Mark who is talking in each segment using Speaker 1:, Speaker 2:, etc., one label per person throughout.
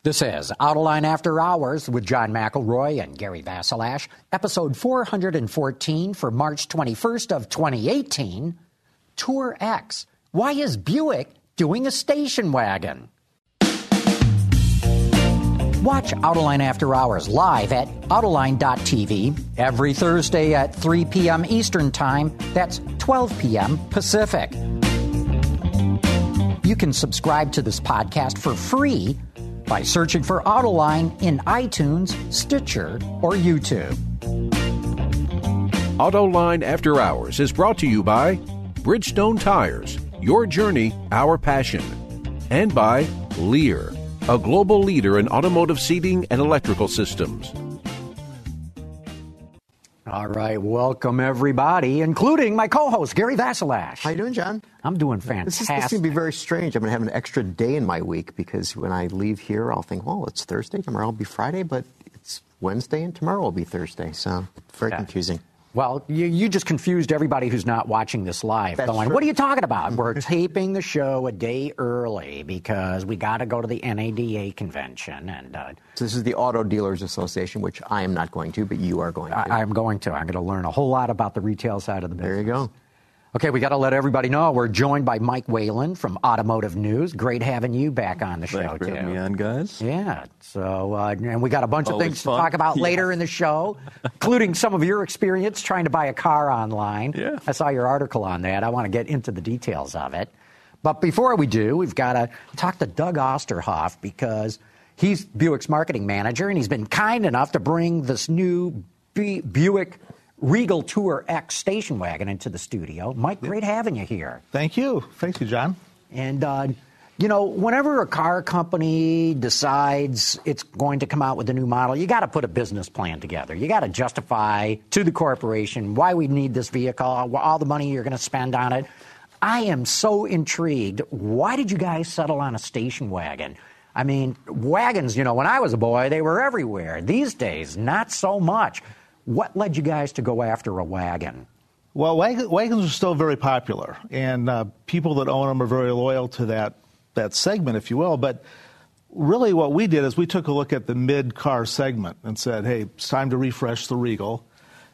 Speaker 1: This is Autoline After Hours with John McElroy and Gary Vasilash, episode 414 for March 21st of 2018. Tour X. Why is Buick doing a station wagon? Watch Autoline After Hours live at Autoline.tv every Thursday at 3 p.m. Eastern Time. That's 12 p.m. Pacific. You can subscribe to this podcast for free by searching for Autoline in iTunes, Stitcher, or YouTube.
Speaker 2: Autoline After Hours is brought to you by Bridgestone Tires, your journey, our passion, and by Lear, a global leader in automotive seating and electrical systems.
Speaker 1: All right, welcome everybody, including my co-host, Gary Vasilash.
Speaker 3: How you doing, John?
Speaker 1: I'm doing fantastic.
Speaker 3: This is going to be very strange. I'm going to have an extra day in my week because when I leave here, I'll think, well, it's Thursday, tomorrow will be Friday, but it's Wednesday and tomorrow will be Thursday. So very confusing.
Speaker 1: Well, you just confused everybody who's not watching this live.
Speaker 3: That's
Speaker 1: going,
Speaker 3: true.
Speaker 1: what are you talking about? We're taping the show a day early because we got to go to the NADA convention. And
Speaker 3: so this is the Auto Dealers Association, which I am not going to, but you are going to.
Speaker 1: I'm going to. I'm going to learn a whole lot about the retail side of the business.
Speaker 3: There you go.
Speaker 1: Okay, we got to let everybody know we're joined by Mike Whalen from Automotive News. Great having you back on the show,
Speaker 4: Thanks for having me on, guys.
Speaker 1: Yeah, so, and we got a bunch of
Speaker 4: Always
Speaker 1: things
Speaker 4: fun.
Speaker 1: to talk about later in the show, including some of your experience trying to buy a car online.
Speaker 4: Yeah.
Speaker 1: I saw your article on that. I want to get into the details of it. But before we do, we've got to talk to Doug Osterhoff because he's Buick's marketing manager, and he's been kind enough to bring this new Buick Regal Tour X station wagon into the studio. Mike, great having you here.
Speaker 5: Thank you. Thank you, John.
Speaker 1: And, you know, whenever a car company decides it's going to come out with a new model, you got to put a business plan together. You got to justify to the corporation why we need this vehicle, all the money you're going to spend on it. I am so intrigued. Why did you guys settle on a station wagon? I mean, wagons, you know, when I was a boy, they were everywhere. These days, not so much. What led you guys to go after a wagon?
Speaker 5: Well, wagons are still very popular, and people that own them are very loyal to that segment, if you will. But really what we did is we took a look at the mid-car segment and said, hey, it's time to refresh the Regal.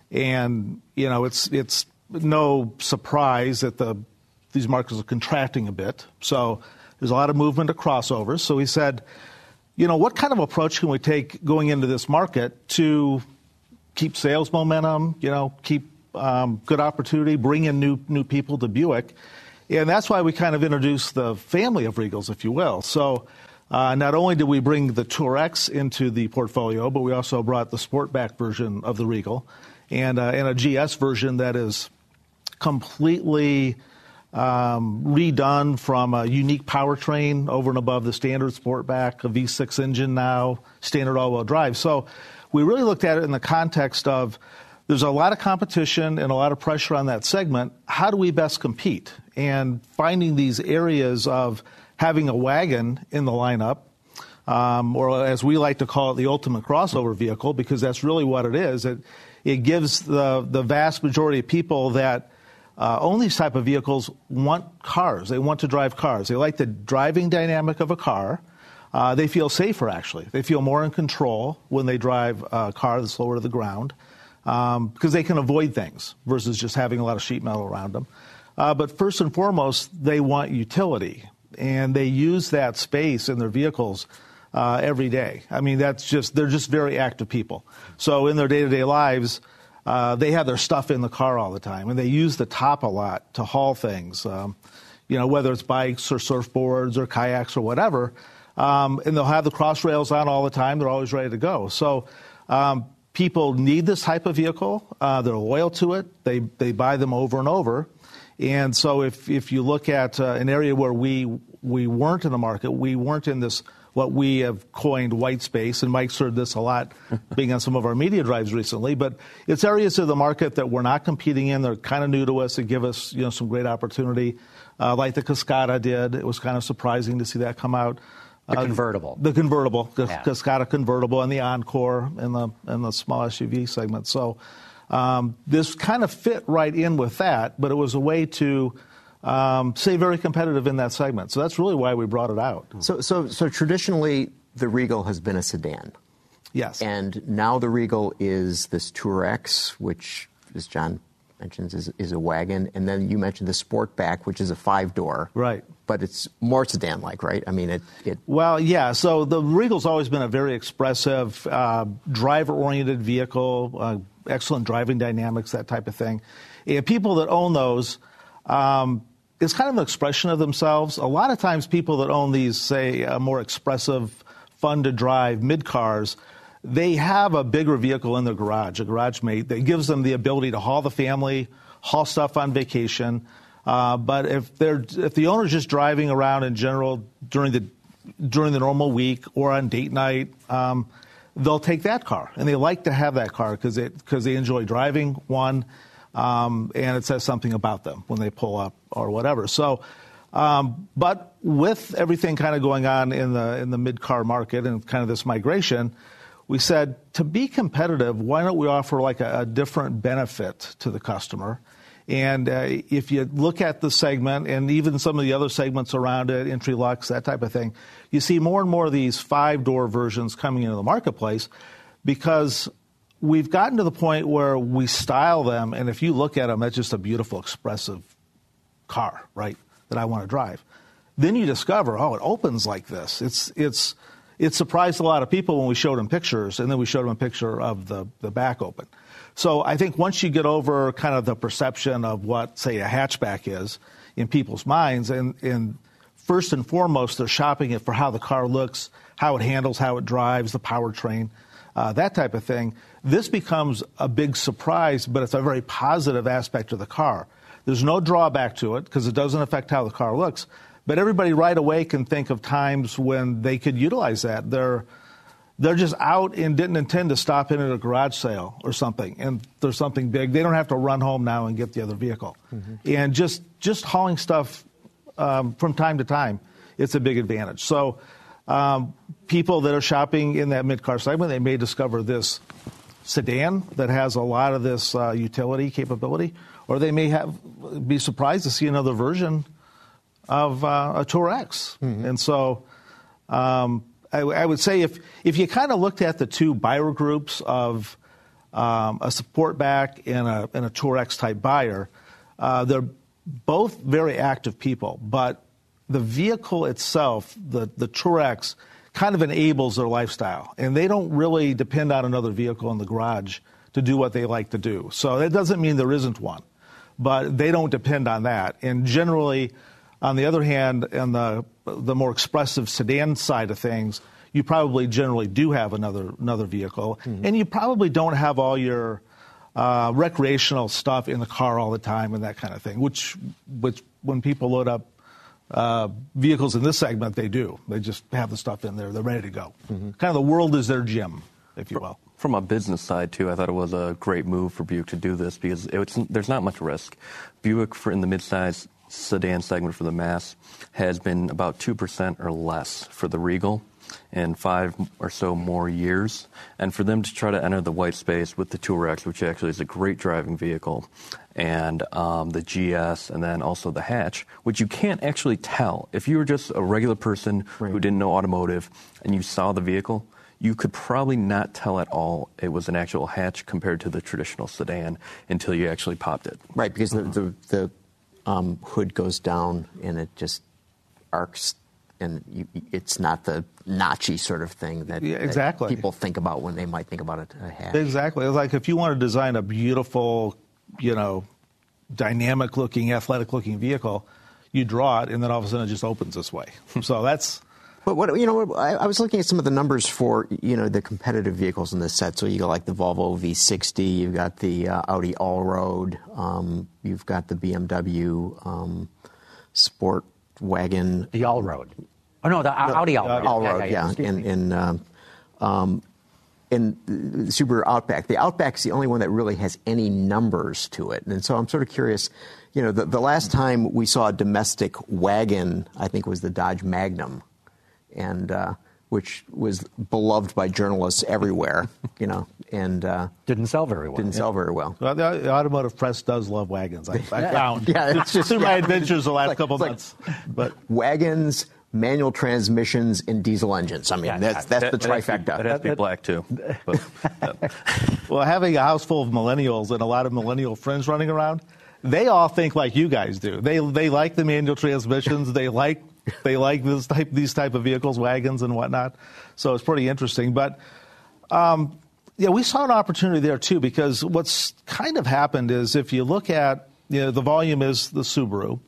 Speaker 5: And, you know, it's no surprise that these markets are contracting a bit. So there's a lot of movement of crossovers. So we said, you know, what kind of approach can we take going into this market to keep sales momentum, you know, keep good opportunity, bring in new people to Buick. And that's why we kind of introduced the family of Regals, if you will. So not only did we bring the Tour X into the portfolio, but we also brought the Sportback version of the Regal and a GS version that is completely redone from a unique powertrain over and above the standard Sportback, a V6 engine now, standard all-wheel drive. So we really looked at it in the context of there's a lot of competition and a lot of pressure on that segment. How do we best compete? And finding these areas of having a wagon in the lineup, or as we like to call it, the ultimate crossover vehicle, because that's really what it is. It gives the vast majority of people that own these type of vehicles want cars. They want to drive cars. They like the driving dynamic of a car. They feel safer, actually. They feel more in control when they drive a car that's lower to the ground because they can avoid things versus just having a lot of sheet metal around them. But first and foremost, they want utility, and they use that space in their vehicles every day. I mean, they're just very active people. So in their day-to-day lives, they have their stuff in the car all the time, and they use the top a lot to haul things, you know, whether it's bikes or surfboards or kayaks or whatever. And they'll have the cross rails on all the time. They're always ready to go. So people need this type of vehicle. They're loyal to it. They buy them over and over. And so if you look at an area where we weren't in the market, we weren't in this what we have coined white space, and Mike's heard this a lot being on some of our media drives recently, but it's areas of the market that we're not competing in. They're kind of new to us. They give us, you know, some great opportunity, like the Cascada did. It was kind of surprising to see that come out.
Speaker 1: The convertible.
Speaker 5: The Cascada convertible, and the Encore and the small SUV segment. So this kind of fit right in with that, but it was a way to stay very competitive in that segment. So that's really why we brought it out.
Speaker 3: So traditionally, the Regal has been a sedan.
Speaker 5: Yes.
Speaker 3: And now the Regal is this Tour X, which, as John mentions, is a wagon. And then you mentioned the Sportback, which is a 5-door.
Speaker 5: Right.
Speaker 3: But it's more sedan-like, right? I mean,
Speaker 5: Well, yeah. So the Regal's always been a very expressive, driver-oriented vehicle, excellent driving dynamics, that type of thing. And people that own those, it's kind of an expression of themselves. A lot of times people that own these, say, more expressive, fun-to-drive mid-cars, they have a bigger vehicle in their garage, a garage mate, that gives them the ability to haul the family, haul stuff on vacation. But if the owner's just driving around in general during the normal week or on date night, they'll take that car, and they like to have that car because they enjoy driving one, and it says something about them when they pull up or whatever. So, but with everything kind of going on in the mid-car market and kind of this migration, we said to be competitive, why don't we offer like a different benefit to the customer? And if you look at the segment and even some of the other segments around it, Entry Lux, that type of thing, you see more and more of these 5-door versions coming into the marketplace because we've gotten to the point where we style them, and if you look at them, that's just a beautiful, expressive car, right, that I want to drive. Then you discover, it opens like this. It surprised a lot of people when we showed them pictures, and then we showed them a picture of the back open. So I think once you get over kind of the perception of what, say, a hatchback is in people's minds, and first and foremost, they're shopping it for how the car looks, how it handles, how it drives, the powertrain, that type of thing, this becomes a big surprise, but it's a very positive aspect of the car. There's no drawback to it because it doesn't affect how the car looks, but everybody right away can think of times when they could utilize that. They're just out and didn't intend to stop in at a garage sale or something, and there's something big. They don't have to run home now and get the other vehicle. Mm-hmm. And just hauling stuff from time to time, it's a big advantage. So people that are shopping in that mid-car segment, they may discover this sedan that has a lot of this utility capability, or they may be surprised to see another version of a Tour X. Mm-hmm. And so I would say if you kind of looked at the two buyer groups of a Sportback and a Tour X type buyer, they're both very active people, but the vehicle itself, the Tour X, kind of enables their lifestyle, and they don't really depend on another vehicle in the garage to do what they like to do. So that doesn't mean there isn't one, but they don't depend on that. And generally, on the other hand, on the more expressive sedan side of things, you probably generally do have another vehicle, mm-hmm. and you probably don't have all your recreational stuff in the car all the time and that kind of thing, which when people load up vehicles in this segment, they do. They just have the stuff in there. They're ready to go. Mm-hmm. Kind of the world is their gym, if you will.
Speaker 4: From a business side, too, I thought it was a great move for Buick to do this because there's not much risk. Buick, in the midsize sedan segment for the mass, has been about 2% or less for the Regal in 5 or so more years. And for them to try to enter the white space with the Tour X, which actually is a great driving vehicle, and the GS, and then also the hatch, which you can't actually tell. If you were just a regular person who didn't know automotive and you saw the vehicle, you could probably not tell at all it was an actual hatch compared to the traditional sedan until you actually popped it.
Speaker 3: Right, because the hood goes down and it just arcs, and it's not the notchy sort of thing that,
Speaker 5: exactly.
Speaker 3: that people think about when they might think about a hatch.
Speaker 5: Exactly. It's like if you want to design a beautiful, dynamic-looking, athletic-looking vehicle, you draw it, and then all of a sudden it just opens this way. So that's...
Speaker 3: But I was looking at some of the numbers for the competitive vehicles in this set. So you got like the Volvo V60, you've got the Audi Allroad, you've got the BMW Sport Wagon.
Speaker 1: The Allroad. Oh no, the Audi Allroad.
Speaker 3: Allroad, yeah. And the Subaru Outback. The Outback's the only one that really has any numbers to it, and so I'm sort of curious. The last time we saw a domestic wagon, I think, was the Dodge Magnum. And which was beloved by journalists everywhere, and
Speaker 1: didn't sell very well.
Speaker 5: Well, the automotive press does love wagons. I found.
Speaker 3: Yeah, it's just
Speaker 5: through my adventures the last couple months.
Speaker 3: But wagons, manual transmissions, and diesel engines. I mean, that's the trifecta.
Speaker 4: It has to be black, too. But,
Speaker 5: Well, having a house full of millennials and a lot of millennial friends running around, they all think like you guys do. They like the manual transmissions. They like these type of vehicles, wagons and whatnot. So it's pretty interesting. But we saw an opportunity there too, because what's kind of happened is if you look at the volume is the Subaru,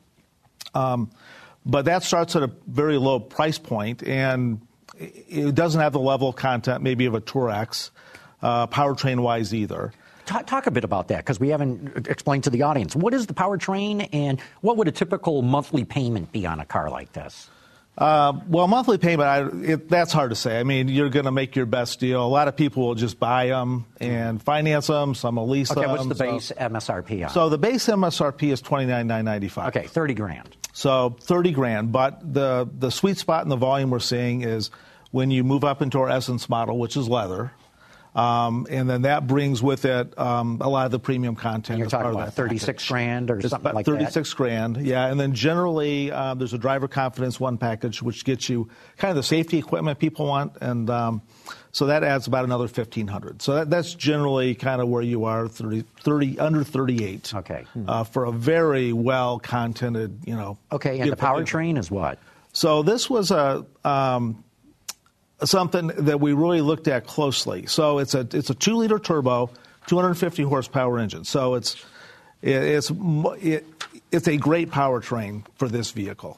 Speaker 5: but that starts at a very low price point, and it doesn't have the level of content maybe of a Touareg, powertrain-wise either.
Speaker 1: Talk a bit about that, because we haven't explained to the audience. What is the powertrain, and what would a typical monthly payment be on a car like this?
Speaker 5: Well, monthly payment, that's hard to say. I mean, you're going to make your best deal. A lot of people will just buy them and finance them. Some will lease them.
Speaker 1: Okay, what's the base MSRP on?
Speaker 5: So the base MSRP is $29,995.
Speaker 1: Okay, $30,000.
Speaker 5: So $30,000, but the sweet spot in the volume we're seeing is when you move up into our Essence model, which is leather. And then that brings with it a lot of the premium content.
Speaker 1: And you're talking about $36,000 or something like that?
Speaker 5: $36,000, yeah. And then generally there's a Driver Confidence One package, which gets you kind of the safety equipment people want. And so that adds about another $1,500. So that's generally kind of where you are, under 38.
Speaker 1: Okay.
Speaker 5: For a very well-contented,
Speaker 1: Okay, and the powertrain is what?
Speaker 5: So this was something that we really looked at closely. So it's a 2-liter turbo, 250 horsepower engine. So it's a great powertrain for this vehicle.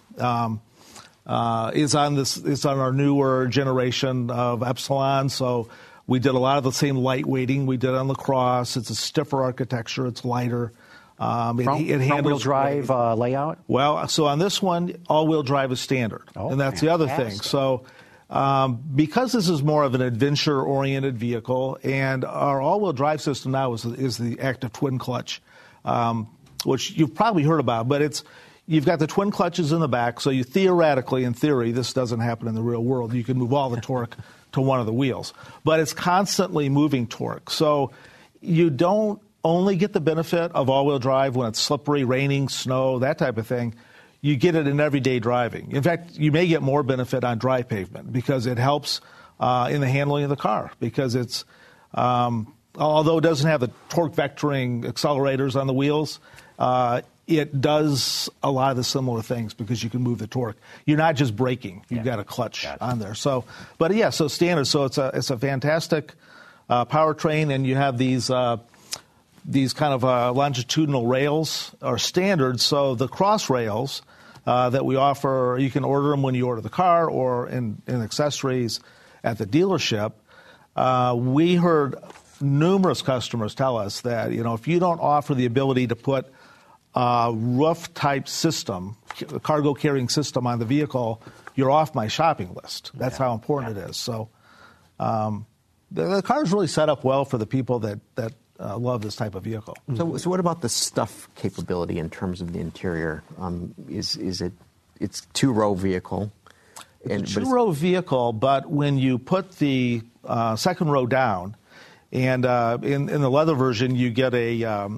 Speaker 5: It's on our newer generation of Epsilon. So we did a lot of the same lightweighting we did on the Cross. It's a stiffer architecture. It's lighter.
Speaker 1: Front-wheel drive layout?
Speaker 5: Well, so on this one, all-wheel drive is standard, and that's the other thing. So. Because this is more of an adventure-oriented vehicle, and our all-wheel drive system now is the active twin clutch, which you've probably heard about, but you've got the twin clutches in the back, so you theoretically, in theory, this doesn't happen in the real world. You can move all the torque to one of the wheels, but it's constantly moving torque. So you don't only get the benefit of all-wheel drive when it's slippery, raining, snow, that type of thing. You get it in everyday driving. In fact, you may get more benefit on dry pavement because it helps in the handling of the car. Because it's, although it doesn't have the torque vectoring accelerators on the wheels, it does a lot of the similar things because you can move the torque. You're not just braking; you've got a clutch on there. So, but yeah, so standard. So it's a fantastic powertrain, and you have these kind of longitudinal rails are standard. So the cross rails that we offer, you can order them when you order the car or in accessories at the dealership. We heard numerous customers tell us that, if you don't offer the ability to put a roof-type system, a cargo carrying system on the vehicle, you're off my shopping list. That's how important it is. So the car is really set up well for the people that love this type of vehicle.
Speaker 3: So what about the stuff capability in terms of the interior? It's two-row vehicle?
Speaker 5: It's a two-row vehicle, but when you put the second row down, and in the leather version, you get a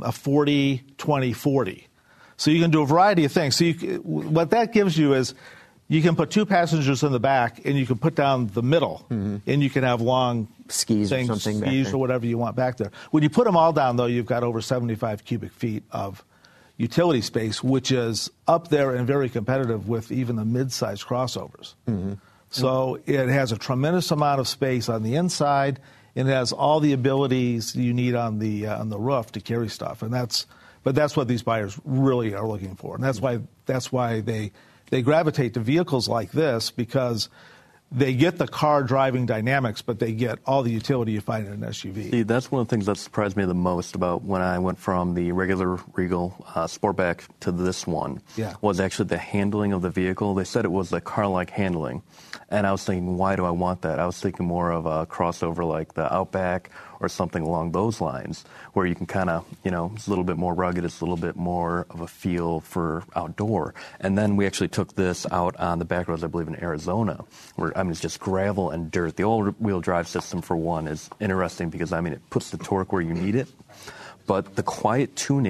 Speaker 5: 40-20-40. So you can do a variety of things. So what that gives you is you can put two passengers in the back, and you can put down the middle, and you can have long
Speaker 3: skis
Speaker 5: things,
Speaker 3: or something
Speaker 5: skis or whatever you want back there. When you put them all down, though, you've got over 75 cubic feet of utility space, which is up there and very competitive with even the mid-sized crossovers. So it has a tremendous amount of space on the inside, and it has all the abilities you need on the roof to carry stuff. And that's what these buyers really are looking for, and that's why they gravitate to vehicles like this, because they get the car driving dynamics, but they get all the utility you find in an SUV.
Speaker 4: See, that's one of the things that surprised me the most about when I went from the regular Regal Sportback to this one, was actually the handling of the vehicle. They said it was the car-like handling. And I was thinking, why do I want that? I was thinking more of a crossover like the Outback or something along those lines, where you can kind of, it's a little bit more rugged, it's a little bit more of a feel for outdoor. And then we actually took this out on the back roads, I believe, in Arizona, where, it's just gravel and dirt. The all-wheel drive system, for one, is interesting because, it puts the torque where you need it. But the quiet tuning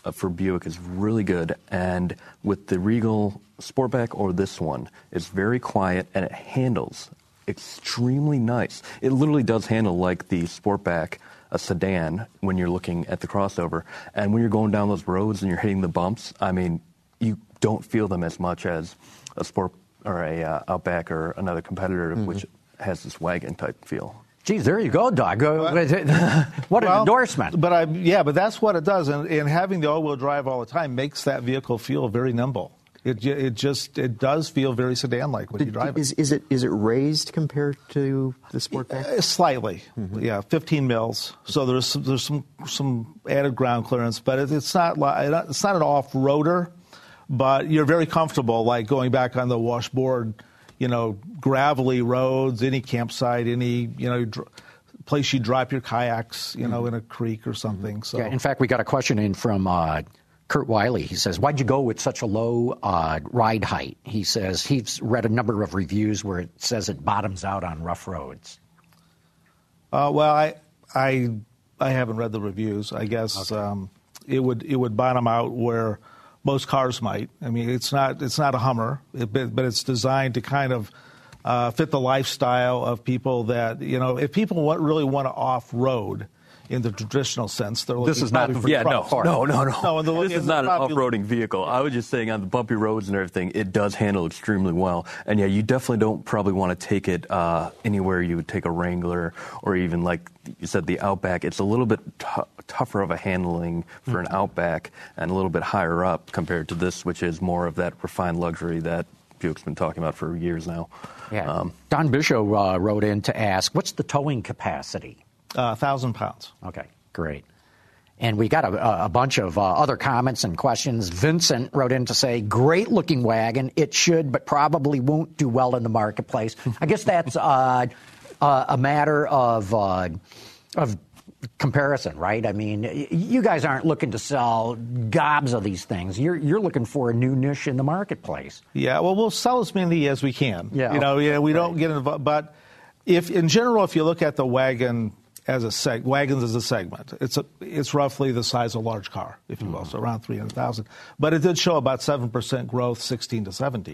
Speaker 4: for Buick is really good, and with the Regal Sportback or this one, it's very quiet and it handles extremely nice. It literally does handle like the Sportback, a sedan, when you're looking at the crossover. And when you're going down those roads and you're hitting the bumps, I mean, you don't feel them as much as a Sport or a Outback or another competitor, which has this wagon type feel.
Speaker 1: Geez, there you go, Doug. What an endorsement.
Speaker 5: But that's what it does. And having the all-wheel drive all the time makes that vehicle feel very nimble. It does feel very sedan-like when you drive it.
Speaker 3: Is it raised compared to the Sportback?
Speaker 5: Slightly, 15 mils. So there's some added ground clearance, but it's not an off-roader. But you're very comfortable, like going back on the washboard, gravelly roads, any campsite, any place you drop your kayaks, in a creek or something. So
Speaker 1: in fact, we got a question in from Kurt Wiley. He says, why'd you go with such a low ride height? He says he's read a number of reviews where it says it bottoms out on rough roads.
Speaker 5: I haven't read the reviews. I guess it would bottom out where most cars might. I mean, it's not a Hummer, but it's designed to kind of fit the lifestyle of people that, if people really want to off-road in the traditional sense, they're looking
Speaker 4: This is not an off-roading vehicle. I was just saying on the bumpy roads and everything, it does handle extremely well. And yeah, you definitely don't probably want to take it anywhere you would take a Wrangler or even like you said, the Outback. It's a little bit tougher of a handling for an Outback and a little bit higher up compared to this, which is more of that refined luxury that Buick's been talking about for years now.
Speaker 1: Yeah. Don Bishop wrote in to ask, what's the towing capacity?
Speaker 5: 1,000 pounds.
Speaker 1: Okay, great. And we got a bunch of other comments and questions. Vincent wrote in to say, great-looking wagon. It should, but probably won't do well in the marketplace. I guess that's a matter of comparison, right? I mean, you guys aren't looking to sell gobs of these things. You're looking for a new niche in the marketplace.
Speaker 5: Yeah, well, we'll sell as many as we can.
Speaker 1: Yeah,
Speaker 5: we don't get involved. But if you look at the wagon wagons as a segment, it's roughly the size of a large car, if you will, so around 300,000. But it did show about 7% growth, 16 to 17.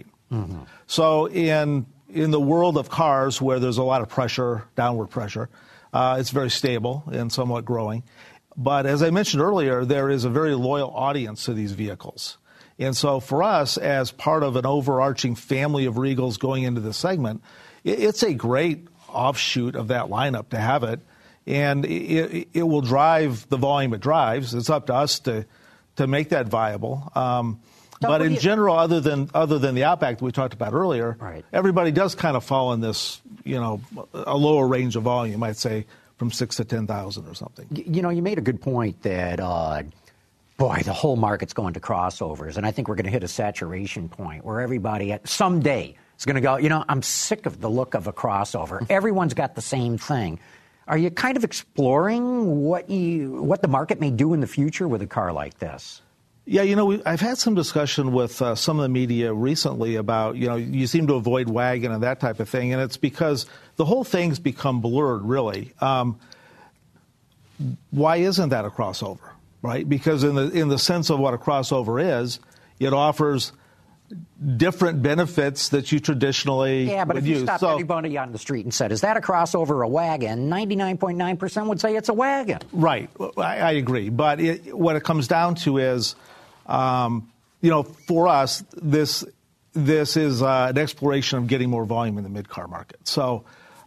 Speaker 5: So in the world of cars where there's a lot of pressure, downward pressure, it's very stable and somewhat growing. But as I mentioned earlier, there is a very loyal audience to these vehicles. And so for us, as part of an overarching family of Regals going into this segment, it's a great offshoot of that lineup to have it. And it will drive the volume it drives. It's up to us to make that viable. But in general, other than the Outback that we talked about earlier,
Speaker 1: right, everybody
Speaker 5: does kind of fall in this, a lower range of volume, I'd say from 6 to 10,000 or something.
Speaker 1: You made a good point that, the whole market's going to crossovers. And I think we're going to hit a saturation point where everybody someday is going to go, I'm sick of the look of a crossover. Everyone's got the same thing. Are you kind of exploring what the market may do in the future with a car like this?
Speaker 5: Yeah, I've had some discussion with some of the media recently about, you seem to avoid wagon and that type of thing, and it's because the whole thing's become blurred, really. Why isn't that a crossover, right? Because in the sense of what a crossover is, it offers different benefits that you traditionally would use.
Speaker 1: Yeah, but if you stopped anybody on the street and said, is that a crossover or a wagon, 99.9% would say it's a wagon.
Speaker 5: Right. I agree. But what it comes down to is, for us, this is an exploration of getting more volume in the mid-car market. So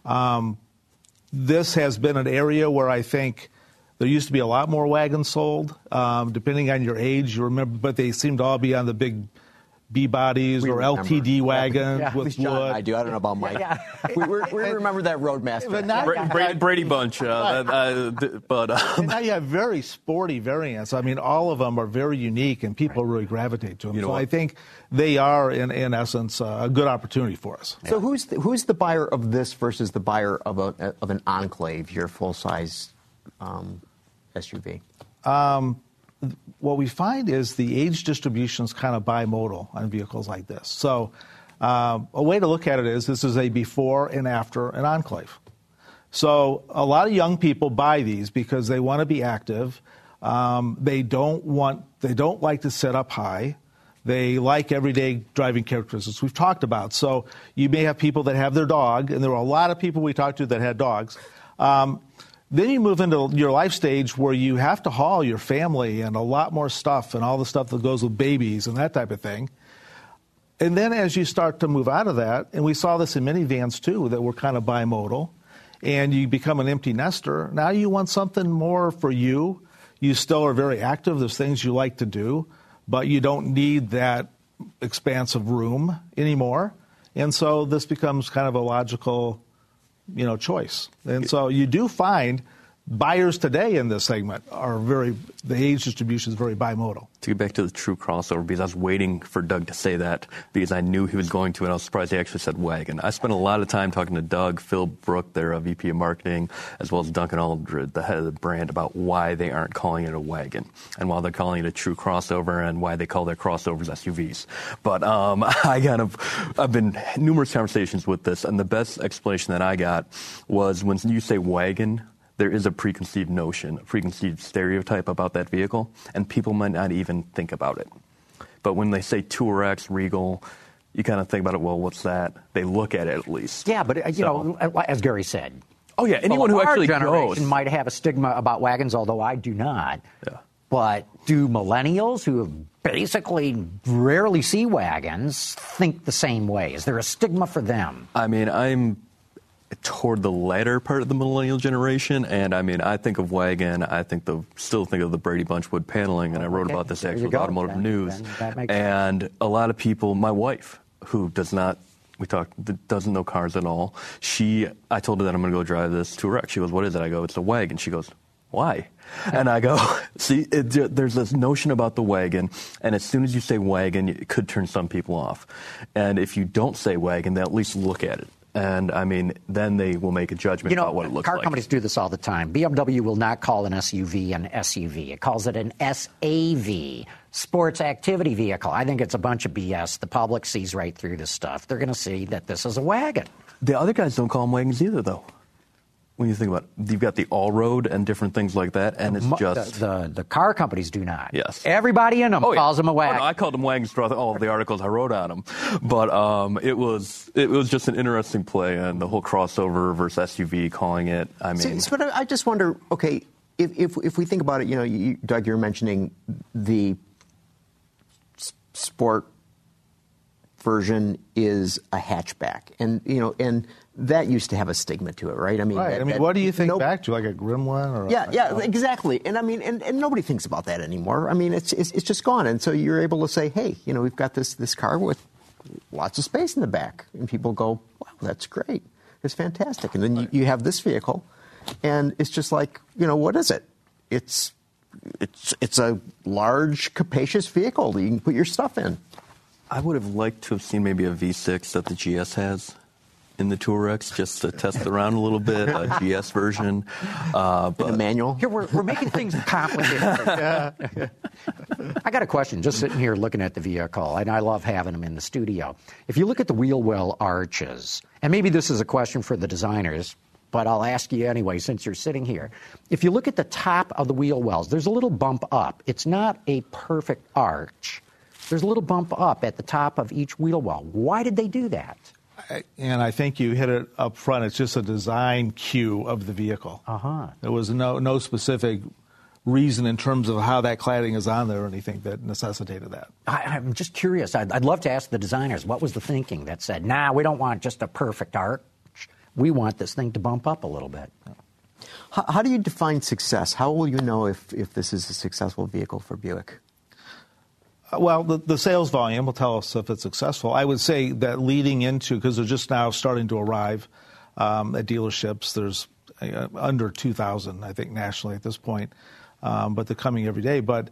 Speaker 5: this has been an area where I think there used to be a lot more wagons sold. Depending on your age, you remember, but they seem to all be on the big B-bodies or LTD wagons with wood.
Speaker 3: I do. I don't know about Mike. We remember that Roadmaster.
Speaker 4: Brady Bunch.
Speaker 5: And now you have very sporty variants. I mean, all of them are very unique, and people really gravitate to them. So I think they are, in essence, a good opportunity for us.
Speaker 3: So who's the buyer of this versus the buyer of an Enclave, your full-size SUV?
Speaker 5: What we find is the age distribution is kind of bimodal on vehicles like this. So a way to look at it is this is a before and after an Enclave. So a lot of young people buy these because they want to be active. They don't like to sit up high. They like everyday driving characteristics we've talked about. So you may have people that have their dog, and there were a lot of people we talked to that had dogs. Then you move into your life stage where you have to haul your family and a lot more stuff and all the stuff that goes with babies and that type of thing. And then as you start to move out of that, and we saw this in minivans too, that were kind of bimodal, and you become an empty nester, now you want something more for you. You still are very active. There's things you like to do, but you don't need that expansive room anymore. And so this becomes kind of a logical, choice. And so you do find buyers today in this segment the age distribution is very bimodal.
Speaker 4: To get back to the true crossover, because I was waiting for Doug to say that because I knew he was going to, and I was surprised he actually said wagon. I spent a lot of time talking to Doug, Phil Brook, their VP of Marketing, as well as Duncan Aldred, the head of the brand, about why they aren't calling it a wagon and why they're calling it a true crossover and why they call their crossovers SUVs. But I've been numerous conversations with this, and the best explanation that I got was when you say wagon, there is a preconceived notion, a preconceived stereotype about that vehicle, and people might not even think about it. But when they say Touareg, Regal, you kind of think about it, well, what's that? They look at it at least.
Speaker 1: Yeah, but, as Gary said.
Speaker 4: Oh, yeah, anyone who actually
Speaker 1: generation
Speaker 4: goes
Speaker 1: might have a stigma about wagons, although I do not.
Speaker 4: Yeah.
Speaker 1: But do millennials who have basically rarely see wagons think the same way? Is there a stigma for them?
Speaker 4: I mean, I'm toward the latter part of the millennial generation, and I think of wagon, still think of the Brady Bunch wood paneling, and I wrote about this actually with Automotive News. And a lot of people, my wife, who doesn't know cars at all, I told her that I'm going to go drive this Touareg. She goes, what is it? I go, it's a wagon. She goes, why? And I go, see, there's this notion about the wagon, and as soon as you say wagon, it could turn some people off. And if you don't say wagon, they'll at least look at it. And, then they will make a judgment about what it looks like.
Speaker 1: Car companies do this all the time. BMW will not call an SUV an SUV. It calls it an SAV, sports activity vehicle. I think it's a bunch of BS. The public sees right through this stuff. They're going to see that this is a wagon.
Speaker 4: The other guys don't call them wagons either, though. When you think about it, you've got the all-road and different things like that, and it's just...
Speaker 1: The car companies do not.
Speaker 4: Yes.
Speaker 1: Everybody in them calls them a wagon.
Speaker 4: No, I called them wagons for all the articles I wrote on them. But it was just an interesting play, and the whole crossover versus SUV calling it,
Speaker 3: But I just wonder, okay, if we think about it, Doug, you're mentioning the sport version is a hatchback, and that used to have a stigma to it, right?
Speaker 5: What do you think back to, like a Gremlin or?
Speaker 3: Yeah, exactly. And and nobody thinks about that anymore. It's just gone. And so you're able to say, hey, we've got this car with lots of space in the back, and people go, wow, that's great, it's fantastic. And then you have this vehicle, and it's just like, what is it? It's a large, capacious vehicle that you can put your stuff in.
Speaker 4: I would have liked to have seen maybe a V6 that the GS has in the Touaregs, just to test around a little bit, a GS version.
Speaker 3: But a manual?
Speaker 1: Here, we're making things complicated. I got a question, just sitting here looking at the vehicle, and I love having them in the studio. If you look at the wheel well arches, and maybe this is a question for the designers, but I'll ask you anyway since you're sitting here. If you look at the top of the wheel wells, there's a little bump up. It's not a perfect arch. There's a little bump up at the top of each wheel well. Why did they do that?
Speaker 5: And I think you hit it up front. It's just a design cue of the vehicle. There was no specific reason in terms of how that cladding is on there or anything that necessitated that.
Speaker 1: I'm just curious. I'd love to ask the designers, what was the thinking that said, we don't want just a perfect arch. We want this thing to bump up a little bit.
Speaker 3: How do you define success? How will you know if this is a successful vehicle for Buick?
Speaker 5: Well, the sales volume will tell us if it's successful. I would say that leading into, because they're just now starting to arrive at dealerships, there's under 2,000, I think, nationally at this point, but they're coming every day. But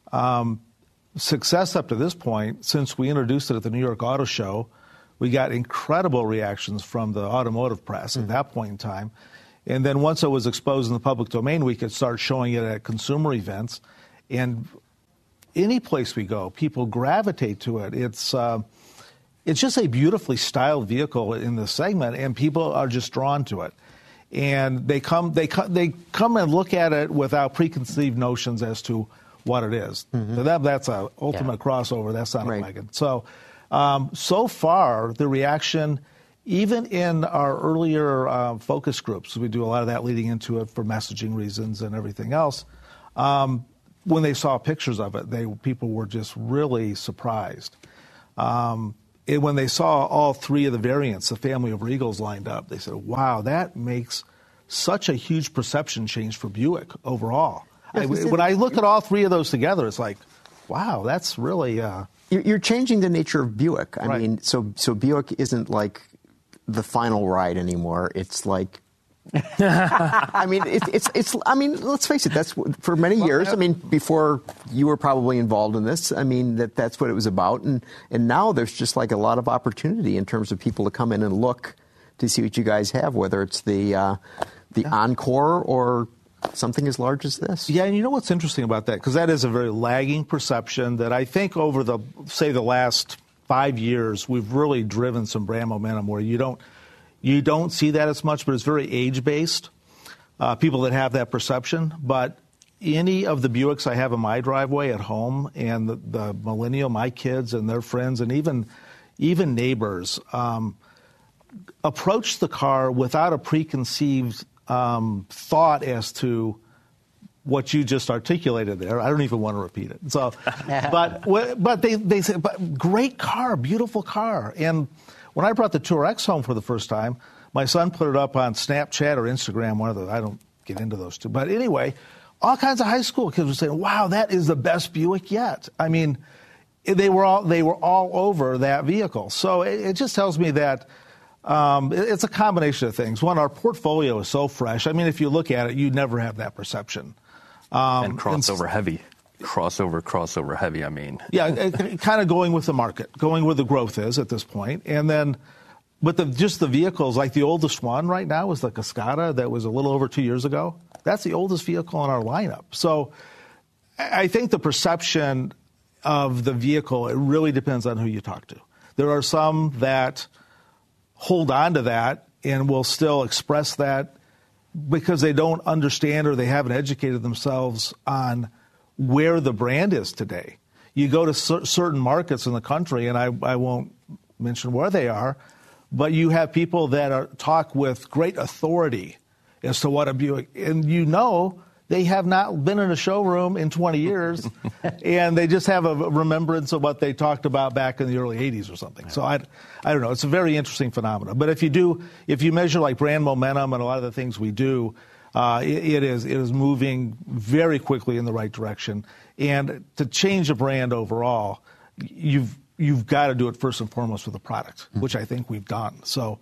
Speaker 5: success up to this point, since we introduced it at the New York Auto Show, we got incredible reactions from the automotive press at that point in time. And then once it was exposed in the public domain, we could start showing it at consumer events. And any place we go, people gravitate to it. It's just a beautifully styled vehicle in the segment, and people are just drawn to it. and they come and look at it without preconceived notions as to what it is. Mm-hmm. To them, that's an ultimate crossover. That's not a wagon. So, so far, the reaction, even in our earlier focus groups, we do a lot of that leading into it for messaging reasons and everything else. When they saw pictures of it, people were just really surprised. When they saw all three of the variants, the family of Regals lined up, they said, wow, that makes such a huge perception change for Buick overall. When I look at all three of those together, it's like, wow, that's really...
Speaker 3: You're changing the nature of Buick. I mean, so Buick isn't like the final ride anymore. It's like... I mean, it's. I mean, let's face it. That's for many years. I mean, before you were probably involved in this. I mean, that's what it was about. And now there's just like a lot of opportunity in terms of people to come in and look to see what you guys have, whether it's the Encore or something as large as this.
Speaker 5: Yeah, and you know what's interesting about that? Because that is a very lagging perception that I think over the last 5 years we've really driven some brand momentum where you don't see that as much, but it's very age-based, people that have that perception. But any of the Buicks I have in my driveway at home and the millennial, my kids and their friends and even neighbors, approach the car without a preconceived thought as to what you just articulated there. I don't even want to repeat it. So, but they say, but great car, beautiful car. And when I brought the Tour X home for the first time, my son put it up on Snapchat or Instagram, one of those. I don't get into those two. But anyway, all kinds of high school kids were saying, wow, that is the best Buick yet. I mean, they were all over that vehicle. So it just tells me that it's a combination of things. One, our portfolio is so fresh. I mean, if you look at it, you never have that perception.
Speaker 4: And crossover heavy. Crossover heavy, I mean.
Speaker 5: Yeah, kind of going with the market, going where the growth is at this point. And then, but just the vehicles, like the oldest one right now is the Cascada that was a little over 2 years ago. That's the oldest vehicle in our lineup. So I think the perception of the vehicle, it really depends on who you talk to. There are some that hold on to that and will still express that because they don't understand or they haven't educated themselves on where the brand is today. You go to certain markets in the country, and I won't mention where they are, but you have people that talk with great authority as to what a Buick, and you know they have not been in a showroom in 20 years, and they just have a remembrance of what they talked about back in the early 80s or something. So I don't know. It's a very interesting phenomenon. But if you measure like brand momentum and a lot of the things we do, it is moving very quickly in the right direction. And to change a brand overall, you've got to do it first and foremost with the product, which I think we've done. So,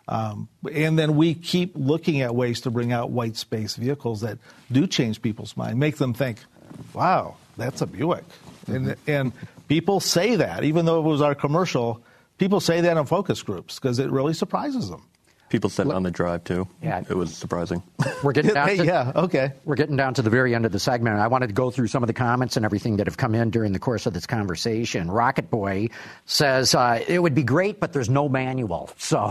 Speaker 5: and then we keep looking at ways to bring out white space vehicles that do change people's mind, make them think, wow, that's a Buick. And people say that, even though it was our commercial, people say that in focus groups because it really surprises them.
Speaker 4: People said it on the drive, too.
Speaker 1: Yeah.
Speaker 4: It was surprising.
Speaker 1: We're getting down
Speaker 5: to,
Speaker 1: We're getting down to the very end of the segment. I wanted to go through some of the comments and everything that have come in during the course of this conversation. Rocket Boy says, it would be great, but there's no manual. So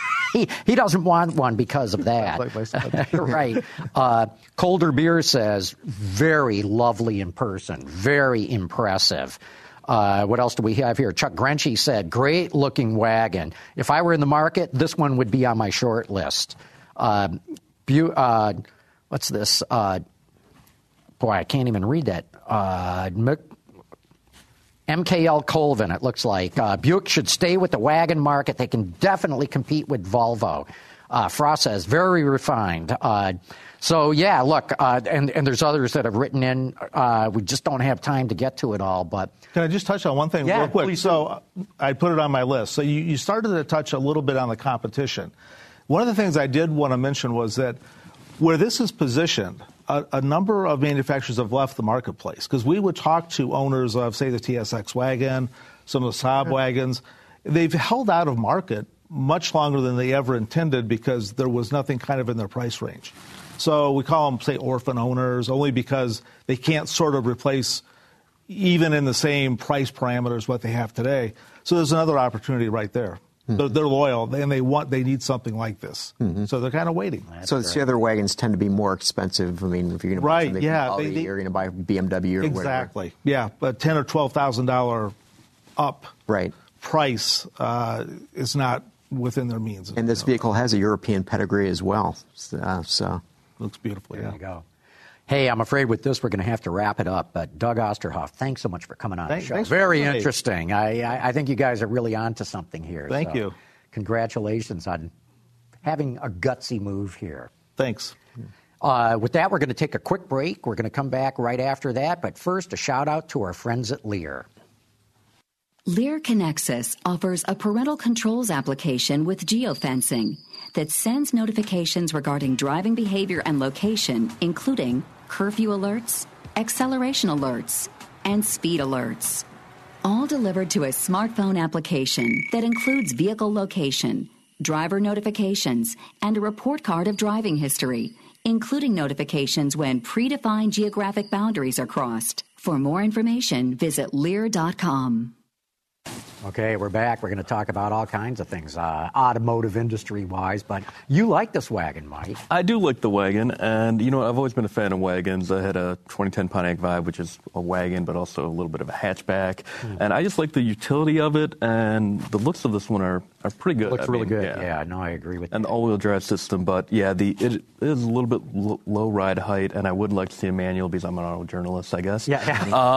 Speaker 1: he doesn't want one because of that. Right. Colder Beer says, very lovely in person, very impressive. What else do we have here? Chuck Grenchy said, great looking wagon. If I were in the market, this one would be on my short list. What's this? Boy, I can't even read that. MKL Colvin, it looks like. Buick should stay with the wagon market. They can definitely compete with Volvo. Frost says, very refined. So, yeah, look, and there's others that have written in. We just don't have time to get to it all. But
Speaker 5: can I just touch on one thing real quick? So I put it on my list. So you started to touch a little bit on the competition. One of the things I did want to mention was that where this is positioned, a number of manufacturers have left the marketplace because we would talk to owners of, say, the TSX wagon, some of the Saab wagons. They've held out of market much longer than they ever intended because there was nothing kind of in their price range. So we call them, say, orphan owners, only because they can't sort of replace, even in the same price parameters, what they have today. So there's another opportunity right there. They're loyal, and they need something like this. So they're kind of waiting.
Speaker 3: So the other wagons tend to be more expensive. I mean, if you're going to buy something from Audi, you're going to buy BMW or
Speaker 5: exactly.
Speaker 3: whatever.
Speaker 5: Yeah, but $10,000 or $12,000 up price is not within their means.
Speaker 3: And this vehicle has a European pedigree as well. So
Speaker 5: looks beautiful.
Speaker 1: There you go. Hey, I'm afraid with this we're going to have to wrap it up. But Doug Osterhoff, thanks so much for coming on the show. Very interesting. I think you guys are really onto something here.
Speaker 5: Thank you.
Speaker 1: Congratulations on having a gutsy move here.
Speaker 5: Thanks.
Speaker 1: With that, we're going to take a quick break. We're going to come back right after that. But first, a shout out to our friends at Lear.
Speaker 6: Lear Connexus offers a parental controls application with geofencing that sends notifications regarding driving behavior and location, including curfew alerts, acceleration alerts, and speed alerts. All delivered to a smartphone application that includes vehicle location, driver notifications, and a report card of driving history, including notifications when predefined geographic boundaries are crossed. For more information, visit Lear.com.
Speaker 1: Okay, we're back. We're going to talk about all kinds of things, automotive industry-wise. But you like this wagon, Mike.
Speaker 4: I do like the wagon. And, you know, I've always been a fan of wagons. I had a 2010 Pontiac Vibe, which is a wagon, but also a little bit of a hatchback. And I just like the utility of it. And the looks of this one are pretty good.
Speaker 1: Looks really good. Yeah, no, I agree with you.
Speaker 4: And the all-wheel drive system. But, yeah, it is a little bit low ride height. And I would like to see a manual because I'm an auto journalist, I guess.
Speaker 1: Yeah.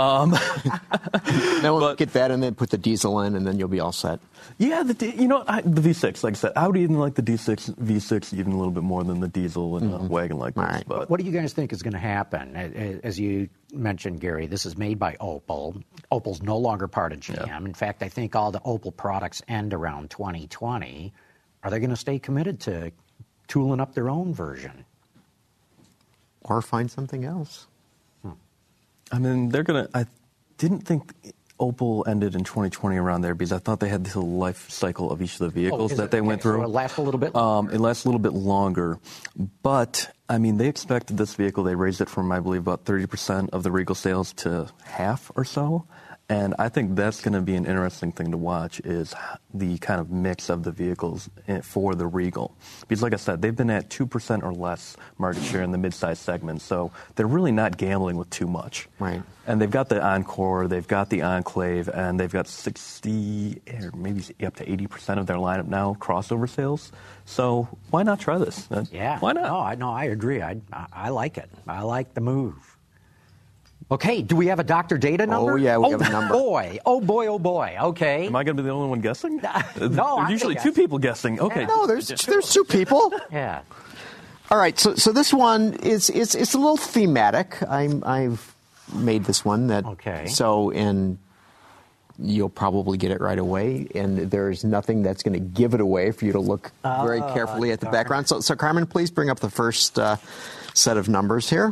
Speaker 3: Then we'll get that and then put the diesel in, and then you'll be all set.
Speaker 4: Yeah, the V6, like I said, I would even like the V6 even a little bit more than the diesel in a wagon like this.
Speaker 3: Right.
Speaker 4: But
Speaker 1: what do you guys think is going to happen? As you mentioned, Gary, this is made by Opel. Opel's no longer part of GM. Yeah. In fact, I think all the Opel products end around 2020. Are they going to stay committed to tooling up their own version?
Speaker 3: Or find something else?
Speaker 4: I mean, I didn't think Opel ended in 2020 around there because I thought they had the life cycle of each of the vehicles that they went through.
Speaker 1: So it lasts a little bit longer.
Speaker 4: It lasts a little bit longer. But, I mean, they expected this vehicle, they raised it from, I believe, about 30% of the Regal sales to half or so. And I think that's going to be an interesting thing to watch is the kind of mix of the vehicles for the Regal. Because like I said, they've been at 2% or less market share in the midsize segment. So they're really not gambling with too much.
Speaker 3: Right.
Speaker 4: And they've got the Encore, they've got the Enclave, and they've got 60 or maybe up to 80% of their lineup now crossover sales. So why not try this?
Speaker 1: Yeah.
Speaker 4: Why not?
Speaker 1: No, I agree. I like it. I like the move. Okay, do we have a Dr. Data number?
Speaker 3: Oh, yeah, we have a number.
Speaker 1: Oh, boy. Okay.
Speaker 4: Am I going to be the only one guessing?
Speaker 1: No,
Speaker 4: There's usually two people guessing. Okay.
Speaker 3: No, there's two people.
Speaker 1: Yeah.
Speaker 3: All right, so this one is it's a little thematic. I've made this one that.
Speaker 1: Okay.
Speaker 3: So, and you'll probably get it right away, and there's nothing that's going to give it away for you to look very carefully at the background. So Carmen, please bring up the first set of numbers here.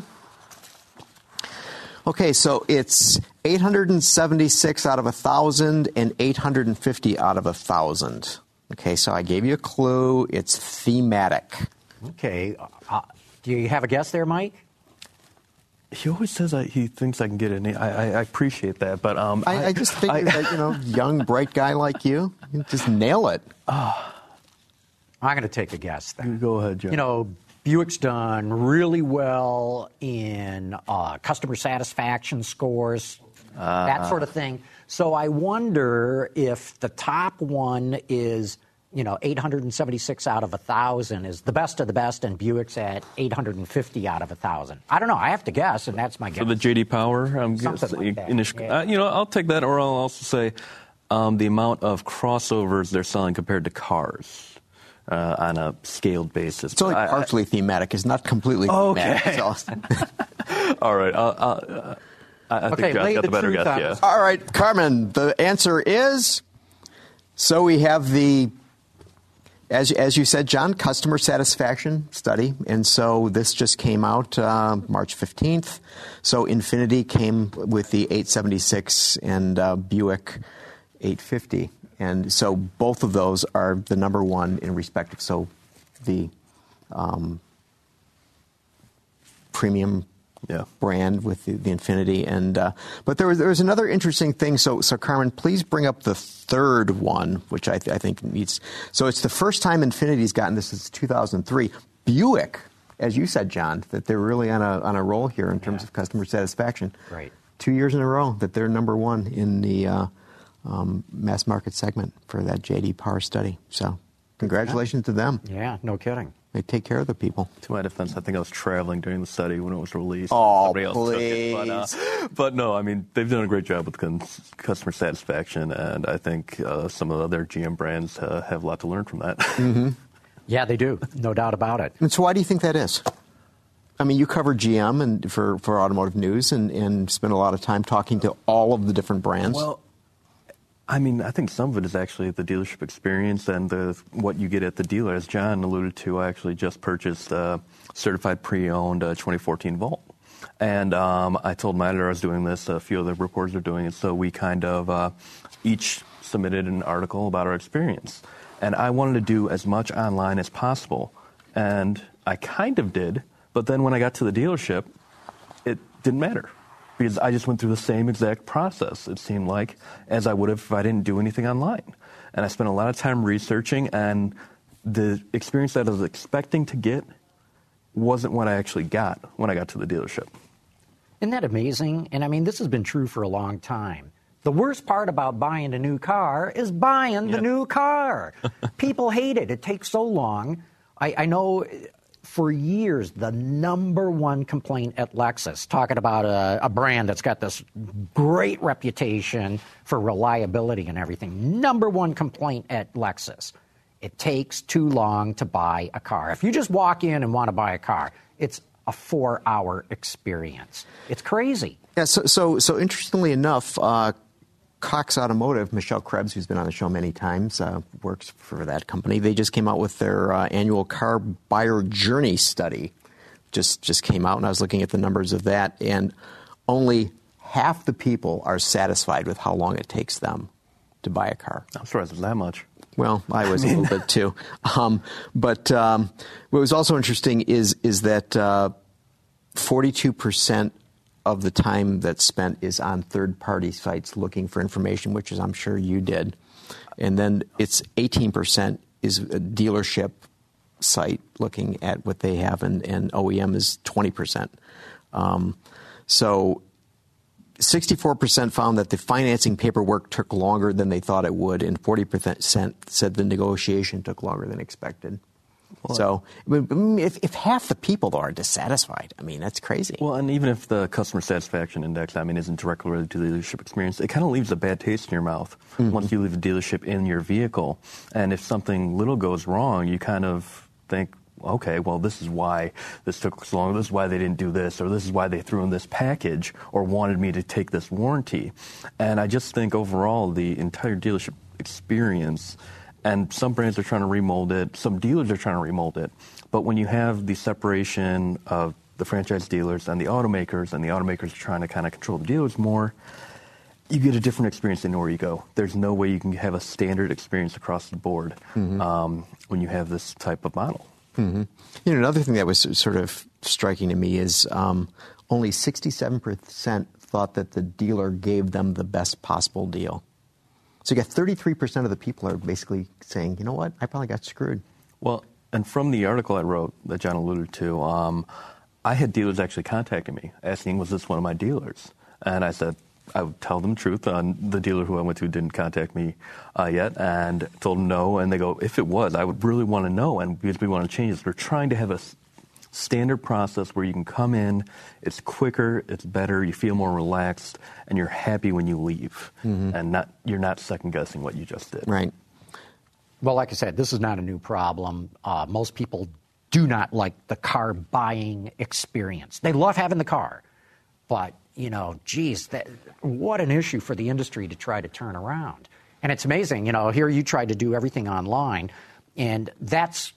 Speaker 3: Okay, so it's 876 out of 1,000 and 850 out of 1,000. Okay, so I gave you a clue. It's thematic.
Speaker 1: Okay. Do you have a guess there, Mike?
Speaker 4: He always says he thinks I can get it. I appreciate that, but
Speaker 3: I just think that young, bright guy like you just nail it.
Speaker 1: I'm going to take a guess then.
Speaker 4: Go ahead, John.
Speaker 1: Buick's done really well in customer satisfaction scores, that sort of thing. So I wonder if the top one is, 876 out of 1,000 is the best of the best, and Buick's at 850 out of 1,000. I don't know. I have to guess, and that's my guess.
Speaker 4: For the J.D. Power,
Speaker 1: Something like that.
Speaker 4: I'll take that, or I'll also say the amount of crossovers they're selling compared to cars. On a scaled basis.
Speaker 3: It's only partially thematic. It's not completely thematic.
Speaker 4: Okay.
Speaker 3: So.
Speaker 4: All right. I think Josh got the better guess. Yeah.
Speaker 3: All right, Carmen, the answer is, so we have the, as you said, John, customer satisfaction study. And so this just came out March 15th. So Infiniti came with the 876 and Buick 850. And so both of those are the number one in respect. So the premium brand with the Infiniti. And but there was another interesting thing. So Carmen, please bring up the third one, which I think needs. So it's the first time Infiniti's gotten this since 2003. Buick, as you said, John, that they're really on a roll here in terms of customer satisfaction.
Speaker 1: Right.
Speaker 3: 2 years in a row that they're number one in the mass market segment for that J.D. Power study. So congratulations to them.
Speaker 1: Yeah, no kidding.
Speaker 3: They take care of the people.
Speaker 4: To my defense, I think I was traveling during the study when it was released.
Speaker 3: Oh,
Speaker 4: Somebody else
Speaker 3: please.
Speaker 4: took it. But no, I mean, they've done a great job with customer satisfaction, and I think some of the other GM brands have a lot to learn from that.
Speaker 3: Mm-hmm.
Speaker 1: Yeah, they do. No doubt about it.
Speaker 3: And so why do you think that is? I mean, you cover GM and for Automotive News and spend a lot of time talking to all of the different brands.
Speaker 4: Well, I mean, I think some of it is actually the dealership experience and what you get at the dealer. As John alluded to, I actually just purchased a certified pre-owned 2014 Volt. And I told my editor I was doing this. A few other reporters are doing it. So we kind of each submitted an article about our experience. And I wanted to do as much online as possible. And I kind of did. But then when I got to the dealership, it didn't matter. Because I just went through the same exact process, it seemed like, as I would have if I didn't do anything online. And I spent a lot of time researching, and the experience that I was expecting to get wasn't what I actually got when I got to the dealership.
Speaker 1: Isn't that amazing? And I mean, this has been true for a long time. The worst part about buying a new car is buying the new car. People hate it. It takes so long. I know for years, the number one complaint at Lexus, talking about a brand that's got this great reputation for reliability and everything, number one complaint at Lexus, it takes too long to buy a car. If you just walk in and want to buy a car, it's a 4-hour experience. It's crazy.
Speaker 3: Yeah, so interestingly enough, Cox Automotive, Michelle Krebs, who's been on the show many times, works for that company. They just came out with their annual car buyer journey study. Just came out, and I was looking at the numbers of that, and only half the people are satisfied with how long it takes them to buy a car.
Speaker 4: I'm surprised it was that much.
Speaker 3: Well, I was a little bit too. But what was also interesting is that 42% of the time that's spent is on third-party sites looking for information, which is I'm sure you did. And then it's 18% is a dealership site looking at what they have, and OEM is 20%. So 64% found that the financing paperwork took longer than they thought it would, and 40% said the negotiation took longer than expected. Well, so if half the people, though, are dissatisfied, I mean, that's crazy.
Speaker 4: Well, and even if the customer satisfaction index, I mean, isn't directly related to the dealership experience, it kind of leaves a bad taste in your mouth once you leave the dealership in your vehicle. And if something little goes wrong, you kind of think, okay, well, this is why this took so long, this is why they didn't do this, or this is why they threw in this package or wanted me to take this warranty. And I just think overall the entire dealership experience, and some brands are trying to remold it, some dealers are trying to remold it, but when you have the separation of the franchise dealers and the automakers are trying to kind of control the dealers more, you get a different experience anywhere you go. There's no way you can have a standard experience across the board when you have this type of model.
Speaker 3: Mm-hmm. You know, another thing that was sort of striking to me is only 67% thought that the dealer gave them the best possible deal. So you got 33% of the people are basically saying, you know what, I probably got screwed.
Speaker 4: Well, and from the article I wrote that John alluded to, I had dealers actually contacting me, asking, was this one of my dealers? And I said, I would tell them the truth. The dealer who I went to didn't contact me yet, and told them no. And they go, if it was, I would really want to know, and because we want to change this. We're trying to have a standard process where you can come in, it's quicker, it's better, you feel more relaxed, and you're happy when you leave, and you're not second-guessing what you just did.
Speaker 3: Right.
Speaker 1: Well, like I said, this is not a new problem. Most people do not like the car buying experience. They love having the car, but, you know, geez, what an issue for the industry to try to turn around. And it's amazing, you know, here you tried to do everything online, and that's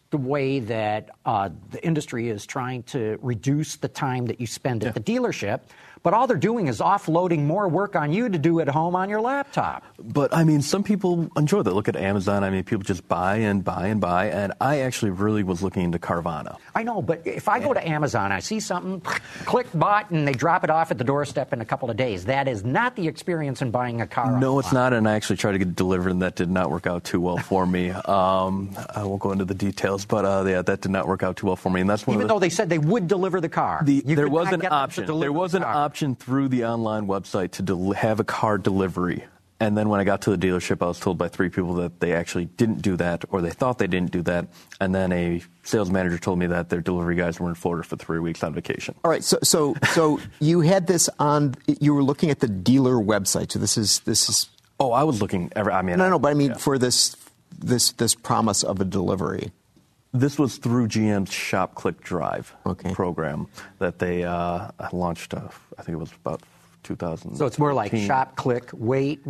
Speaker 1: the way that the industry is trying to reduce the time that you spend at the dealership. But all they're doing is offloading more work on you to do at home on your laptop.
Speaker 4: But, I mean, some people enjoy that. Look at Amazon. I mean, people just buy and buy and buy. And I actually really was looking into Carvana.
Speaker 1: I know, but if I go to Amazon, I see something, click bought, and they drop it off at the doorstep in a couple of days. That is not the experience in buying a car.
Speaker 4: No, it's not. And I actually tried to get it delivered, and that did not work out too well for me. I won't go into the details, but yeah, that did not work out too well for me. And that's one
Speaker 1: Even though they said they would deliver the car.
Speaker 4: There was an option. There was an option through the online website to have a car delivery. And then when I got to the dealership, I was told by 3 people that they actually didn't do that, or they thought they didn't do that. And then a sales manager told me that their delivery guys were in Florida for 3 weeks on vacation.
Speaker 3: All right. So you had this on. You were looking at the dealer website. So this is.
Speaker 4: Oh, I was looking. But I mean
Speaker 3: for this promise of a delivery.
Speaker 4: This was through GM's Shop Click Drive program that they launched. I think it was about 2000.
Speaker 1: So it's more like shop, click, wait,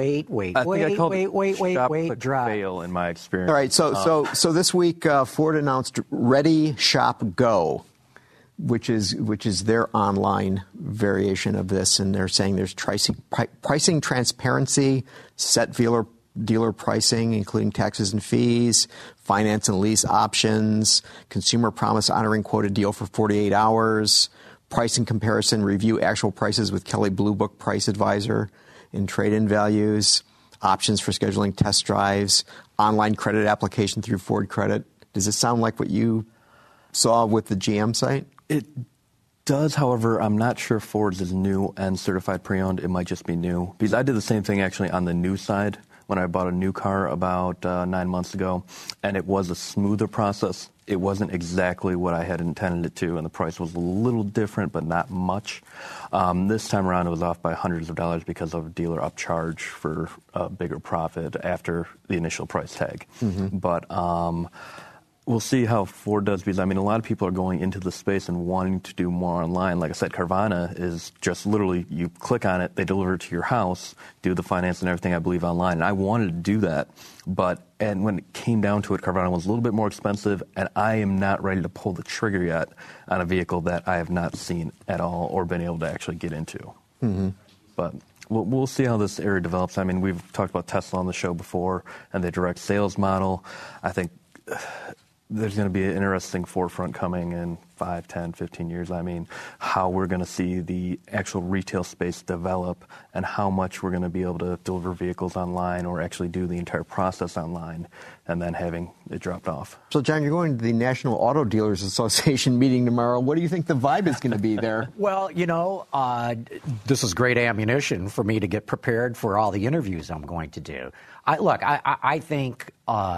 Speaker 1: drive.
Speaker 4: Fail in my experience.
Speaker 3: All right. So this week Ford announced Ready Shop Go, which is their online variation of this, and they're saying there's pricing transparency, set dealer pricing, including taxes and fees, finance and lease options, consumer promise honoring quoted deal for 48 hours, pricing comparison, review actual prices with Kelley Blue Book Price Advisor, and trade-in values, options for scheduling test drives, online credit application through Ford Credit. Does it sound like what you saw with the GM site?
Speaker 4: It does, however, I'm not sure Ford's is new and certified pre-owned. It might just be new. Because I did the same thing actually on the new side when I bought a new car about 9 months ago, and it was a smoother process. It wasn't exactly what I had intended it to, and the price was a little different, but not much. This time around, it was off by hundreds of dollars because of a dealer upcharge for a bigger profit after the initial price tag. Mm-hmm. But we'll see how Ford does, because, I mean, a lot of people are going into the space and wanting to do more online. Like I said, Carvana is just literally you click on it, they deliver it to your house, do the finance and everything, I believe, online. And I wanted to do that, and when it came down to it, Carvana was a little bit more expensive, and I am not ready to pull the trigger yet on a vehicle that I have not seen at all or been able to actually get into. Mm-hmm. But we'll see how this area develops. I mean, we've talked about Tesla on the show before and the direct sales model. I think there's going to be an interesting forefront coming in 5, 10, 15 years. I mean, how we're going to see the actual retail space develop and how much we're going to be able to deliver vehicles online or actually do the entire process online and then having it dropped off.
Speaker 3: So, John, you're going to the National Auto Dealers Association meeting tomorrow. What do you think the vibe is going to be there?
Speaker 1: Well, this is great ammunition for me to get prepared for all the interviews I'm going to do. I think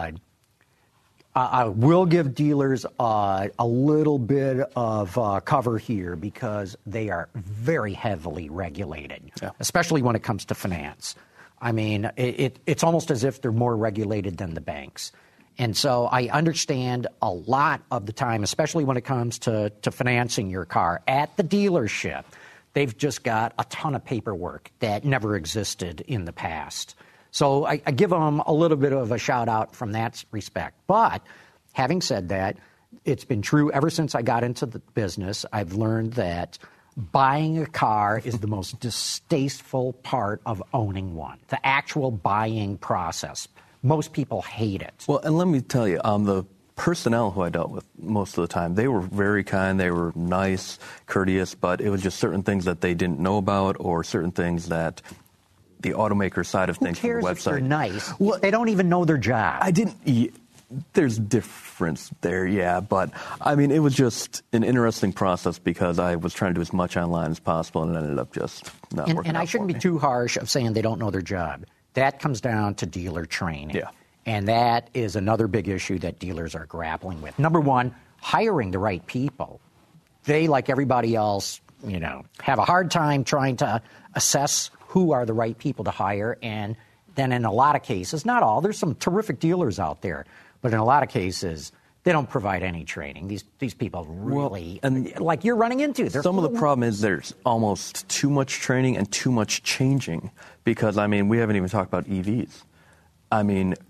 Speaker 1: I will give dealers a little bit of cover here because they are very heavily regulated, especially when it comes to finance. I mean, it's almost as if they're more regulated than the banks. And so I understand a lot of the time, especially when it comes to financing your car at the dealership, they've just got a ton of paperwork that never existed in the past. So I give them a little bit of a shout out from that respect. But having said that, it's been true ever since I got into the business. I've learned that buying a car is the most distasteful part of owning one, the actual buying process. Most people hate it.
Speaker 4: Well, and let me tell you, the personnel who I dealt with most of the time, they were very kind, they were nice, courteous, but it was just certain things that they didn't know about or certain things that the automaker side of things from the website.
Speaker 1: Who cares if they're nice? Well, they don't even know their job.
Speaker 4: There's difference there, yeah, but I mean, it was just an interesting process because I was trying to do as much online as possible and it ended up just not working out.
Speaker 1: And I shouldn't be too harsh of saying they don't know their job. That comes down to dealer training. Yeah. And that is another big issue that dealers are grappling with. Number one, hiring the right people. They, like everybody else, have a hard time trying to assess who are the right people to hire. And then in a lot of cases, not all, there's some terrific dealers out there, but in a lot of cases, they don't provide any training. These people really, like you're running into.
Speaker 4: Some of the problem is there's almost too much training and too much changing because, I mean, we haven't even talked about EVs. I mean,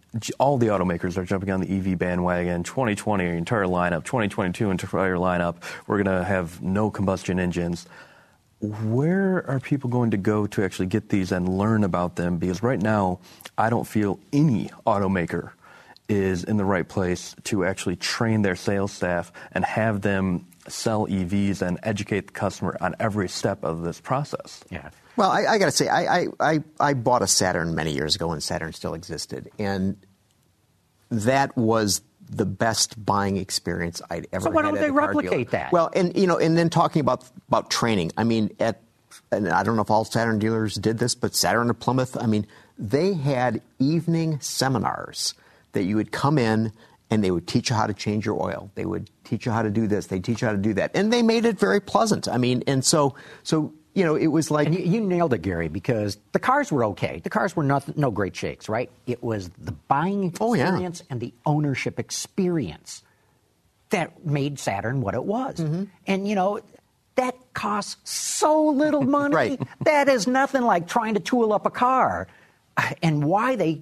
Speaker 4: all the automakers are jumping on the EV bandwagon. 2020, entire lineup. 2022, entire lineup. We're going to have no combustion engines. Where are people going to go to actually get these and learn about them? Because right now, I don't feel any automaker is in the right place to actually train their sales staff and have them sell EVs and educate the customer on every step of this process.
Speaker 3: Yeah. Well, I got to say, I bought a Saturn many years ago when Saturn still existed, and that was the best buying experience I'd ever had.
Speaker 1: So why don't they replicate that?
Speaker 3: Well, and then talking about training. I mean, and I don't know if all Saturn dealers did this, but Saturn and Plymouth, I mean, they had evening seminars that you would come in and they would teach you how to change your oil. They would teach you how to do this. They teach you how to do that, and they made it very pleasant. I mean, and so. It was like...
Speaker 1: And you nailed it, Gary, because the cars were okay. The cars were no great shakes, right? It was the buying experience and the ownership experience that made Saturn what it was. Mm-hmm. And, that costs so little money.
Speaker 3: Right.
Speaker 1: That is nothing like trying to tool up a car. And why...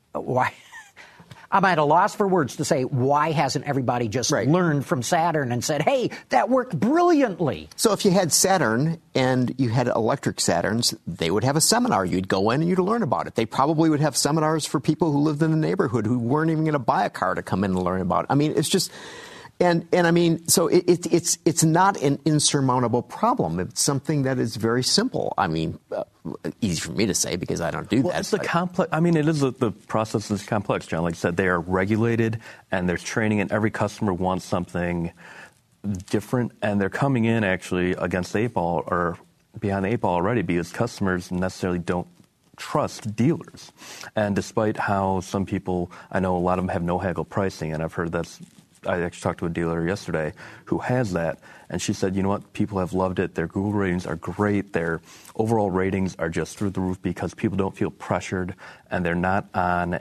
Speaker 1: I'm at a loss for words to say, why hasn't everybody just learned from Saturn and said, hey, that worked brilliantly?
Speaker 3: So if you had Saturn and you had electric Saturns, they would have a seminar. You'd go in and you'd learn about it. They probably would have seminars for people who lived in the neighborhood who weren't even going to buy a car to come in and learn about it. I mean, it's just... And I mean, so it's not an insurmountable problem. It's something that is very simple. I mean, easy for me to say because I don't do that.
Speaker 4: It's complex. I mean, it is the process is complex, John. Like I said, they are regulated and there's training, and every customer wants something different, and they're coming in actually against the 8 ball or behind the 8 ball already because customers necessarily don't trust dealers. And despite how some people, I know a lot of them have no haggle pricing, and I've heard I actually talked to a dealer yesterday who has that, and she said, you know what, people have loved it. Their Google ratings are great. Their overall ratings are just through the roof because people don't feel pressured, and they're not on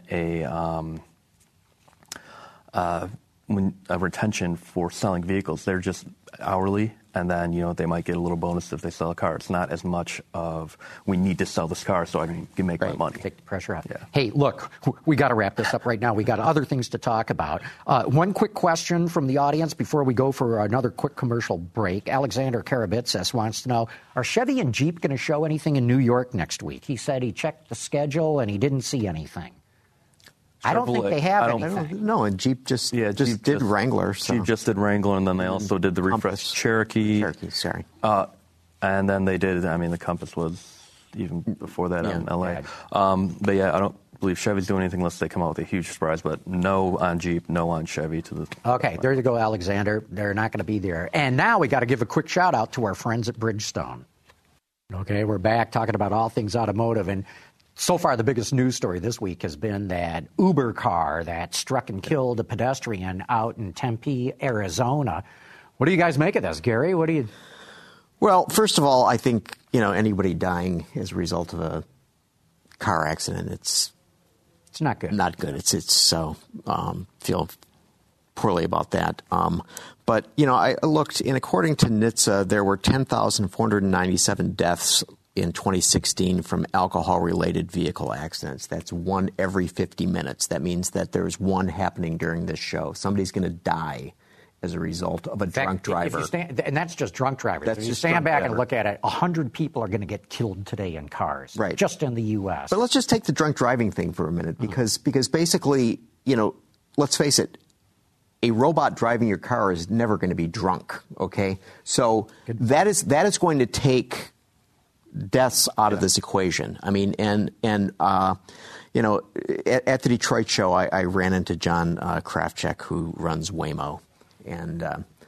Speaker 4: a retention for selling vehicles. They're just hourly, and then, they might get a little bonus if they sell a car. It's not as much of, we need to sell this car so I can make my money.
Speaker 1: Take the pressure out. Yeah. Hey, look, we got to wrap this up right now. We got other things to talk about. One quick question from the audience before we go for another quick commercial break. Alexander Karabitsis wants to know, are Chevy and Jeep going to show anything in New York next week? He said he checked the schedule and he didn't see anything. I don't think they have anything.
Speaker 3: No, and Jeep just did Wrangler. So.
Speaker 4: Jeep just did Wrangler, and then they also did the refresh Cherokee.
Speaker 3: Sorry.
Speaker 4: And then they did, the Compass was even before that in L.A. But I don't believe Chevy's doing anything unless they come out with a huge surprise, but no on Jeep, no on Chevy.
Speaker 1: Okay, there you go, Alexander. They're not going to be there. And now we got to give a quick shout-out to our friends at Bridgestone. Okay, we're back talking about all things automotive, and so far, the biggest news story this week has been that Uber car that struck and killed a pedestrian out in Tempe, Arizona. What do you guys make of this, Gary? What do you...
Speaker 3: Well, first of all, I think, anybody dying as a result of a car accident, it's
Speaker 1: not good.
Speaker 3: Not good. It's so feel poorly about that. But, I looked, and according to NHTSA, there were 10,497 deaths in 2016 from alcohol-related vehicle accidents. That's one every 50 minutes. That means that there's one happening during this show. Somebody's going to die as a result of a drunk driver.
Speaker 1: And that's just drunk drivers. If you stand back and look at it, 100 people are going to get killed today in cars, just in the U.S.
Speaker 3: But let's just take the drunk driving thing for a minute, because basically, let's face it, a robot driving your car is never going to be drunk, okay? So that is going to take deaths out of this equation. I mean, and at the Detroit show, I ran into John Krafchick, who runs Waymo. And,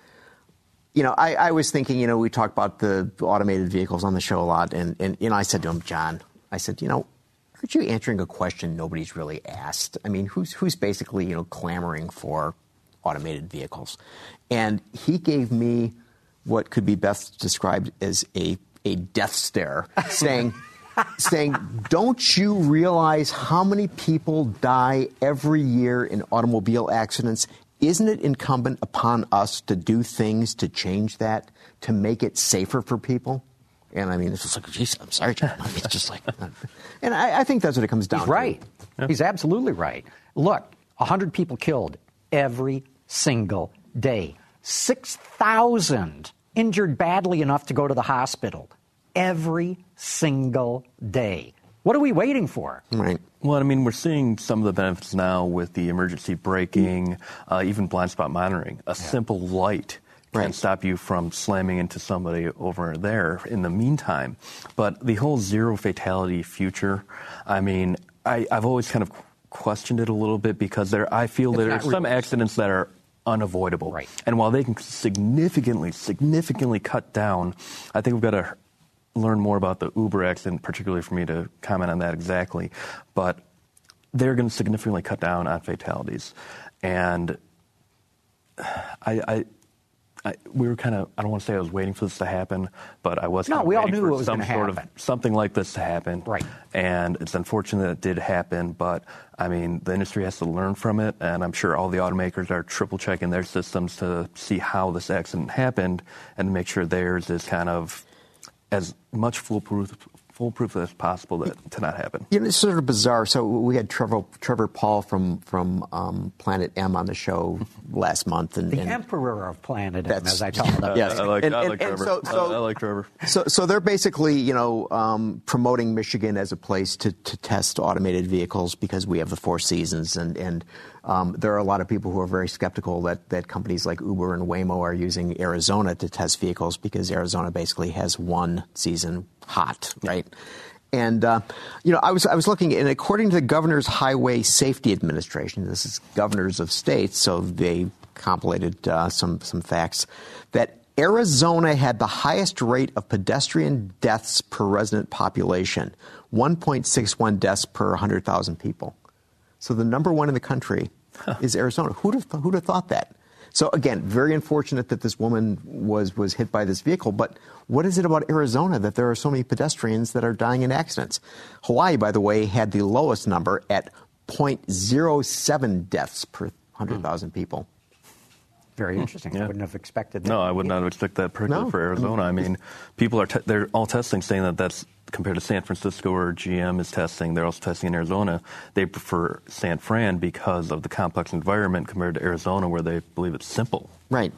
Speaker 3: I was thinking, we talked about the automated vehicles on the show a lot. And I said to him, John, aren't you answering a question nobody's really asked? I mean, who's basically, clamoring for automated vehicles? And he gave me what could be best described as a death stare, saying, don't you realize how many people die every year in automobile accidents? Isn't it incumbent upon us to do things to change that, to make it safer for people? And I mean, it's just like, geez, I'm sorry, John. I mean, it's just like, and I think that's what it comes down to.
Speaker 1: He's right. Yeah. He's absolutely right. Look, 100 people killed every single day. 6,000 injured badly enough to go to the hospital every single day. What are we waiting for?
Speaker 3: Right.
Speaker 4: Well, I mean, we're seeing some of the benefits now with the emergency braking, even blind spot monitoring. A simple light can stop you from slamming into somebody over there in the meantime. But the whole zero fatality future, I mean, I've always kind of questioned it a little bit because I feel that there are some accidents that are unavoidable.
Speaker 1: Right.
Speaker 4: And while they can significantly cut down, I think we've got to learn more about the Uber accident, particularly for me to comment on that exactly. But they're going to significantly cut down on fatalities. And we were kind of, I don't want to say I was waiting for this to happen, but I was kind of
Speaker 1: we all
Speaker 4: waiting
Speaker 1: knew
Speaker 4: for
Speaker 1: it was
Speaker 4: some
Speaker 1: going to
Speaker 4: sort
Speaker 1: happen.
Speaker 4: of something like this to happen.
Speaker 1: Right.
Speaker 4: And it's unfortunate that it did happen, but I mean, the industry has to learn from it, and I'm sure all the automakers are triple checking their systems to see how this accident happened and to make sure theirs is kind of as much foolproof as possible to not happen.
Speaker 3: You know, it's sort of bizarre. So we had Trevor Paul from Planet M on the show last month, and
Speaker 1: the emperor of Planet M, as I call him.
Speaker 3: Yes,
Speaker 4: I like Trevor. I like Trevor.
Speaker 3: So they're basically, you know, promoting Michigan as a place to test automated vehicles because we have the Four Seasons, and there are a lot of people who are very skeptical that companies like Uber and Waymo are using Arizona to test vehicles because Arizona basically has one season hot, right? And you know, I was looking, and according to the Governor's Highway Safety Administration, this is governors of states, so they compilated some facts, that Arizona had the highest rate of pedestrian deaths per resident population, 1.61 deaths per 100,000 people. So the number one in the country is Arizona. Who'd have thought that? So again, very unfortunate that this woman was hit by this vehicle. But what is it about Arizona that there are so many pedestrians that are dying in accidents? Hawaii, by the way, had the lowest number at 0.07 deaths per 100,000 people.
Speaker 1: Very interesting.
Speaker 4: Yeah.
Speaker 1: I wouldn't have expected that.
Speaker 4: No, I would not expect that particularly for Arizona. I mean, people they're all testing, saying that that's compared to San Francisco or GM is testing. They're also testing in Arizona. They prefer San Fran because of the complex environment compared to Arizona, where they believe it's simple.
Speaker 3: Right.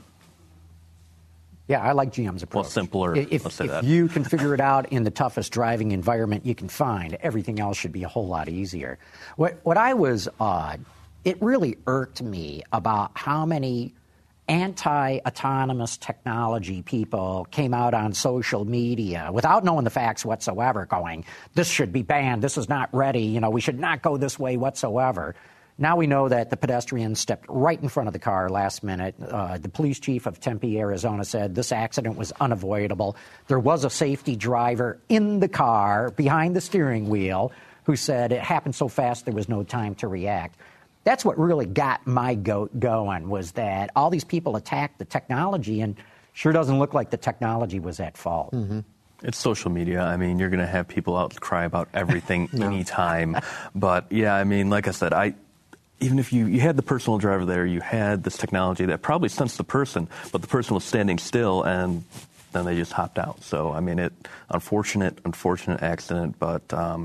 Speaker 1: Yeah, I like GM's approach.
Speaker 4: Well, simpler.
Speaker 1: If you can figure it out in the toughest driving environment you can find, everything else should be a whole lot easier. What I was it really irked me about how many anti-autonomous technology people came out on social media without knowing the facts whatsoever, going, this should be banned, this is not ready, you know, we should not go this way whatsoever. Now we know that the pedestrian stepped right in front of the car last minute. The police chief of Tempe, Arizona, said this accident was unavoidable. There was a safety driver in the car behind the steering wheel who said it happened so fast there was no time to react. That's what really got my goat going, was that all these people attacked the technology, and sure doesn't look like the technology was at fault.
Speaker 3: Mm-hmm.
Speaker 4: It's social media. I mean, you're going to have people out cry about everything anytime. But, yeah, I mean, like I said, even if you had the personal driver there, you had this technology that probably sensed the person, but the person was standing still, and then they just hopped out. So, I mean, unfortunate accident, but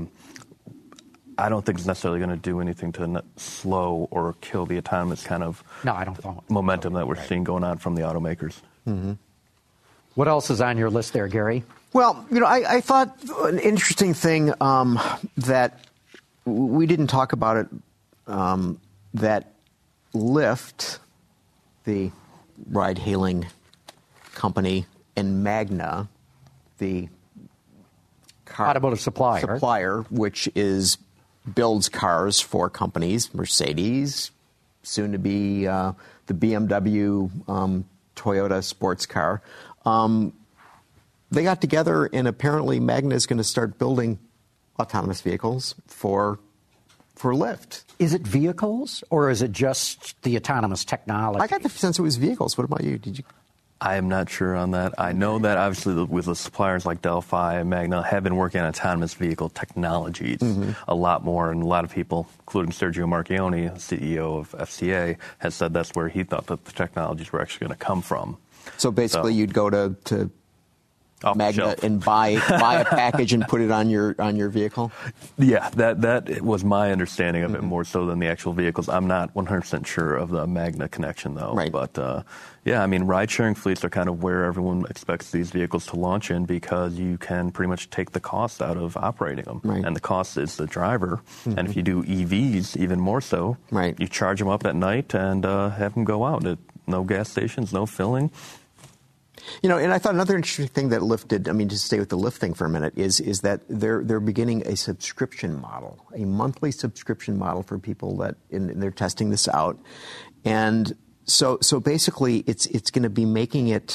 Speaker 4: I don't think it's necessarily going to do anything to slow or kill the autonomous kind of momentum that we're seeing going on from the automakers.
Speaker 3: Mm-hmm.
Speaker 1: What else is on your list there, Gary?
Speaker 3: Well, you know, I thought an interesting thing that we didn't talk about it, that Lyft, the ride-hailing company, and Magna, the
Speaker 1: automotive supplier,
Speaker 3: which builds cars for companies, Mercedes, soon to be the BMW Toyota sports car. They got together, and apparently Magna is going to start building autonomous vehicles for Lyft.
Speaker 1: Is it vehicles, or is it just the autonomous technology?
Speaker 3: I got the sense it was vehicles. What about you? Did you?
Speaker 4: I am not sure on that. I know that obviously with the suppliers like Delphi and Magna have been working on autonomous vehicle technologies a lot more, and a lot of people, including Sergio Marchionne, CEO of FCA, has said that's where he thought that the technologies were actually going to come from.
Speaker 3: So basically you'd go to Magna and buy a package and put it on your vehicle?
Speaker 4: Yeah, that was my understanding of it more so than the actual vehicles. I'm not 100% sure of the Magna connection though.
Speaker 3: Right.
Speaker 4: But yeah, I mean, ride-sharing fleets are kind of where everyone expects these vehicles to launch in because you can pretty much take the cost out of operating them,
Speaker 3: right.
Speaker 4: and the cost is the driver. And if you do EVs, even more so,
Speaker 3: right.
Speaker 4: you charge them up at night and have them go out. No gas stations, no filling.
Speaker 3: You know, and I thought another interesting thing that Lyft did, I mean, to stay with the Lyft thing for a minute, is that they're beginning a subscription model, a monthly subscription model for people that, and they're testing this out. And so basically it's going to be making it,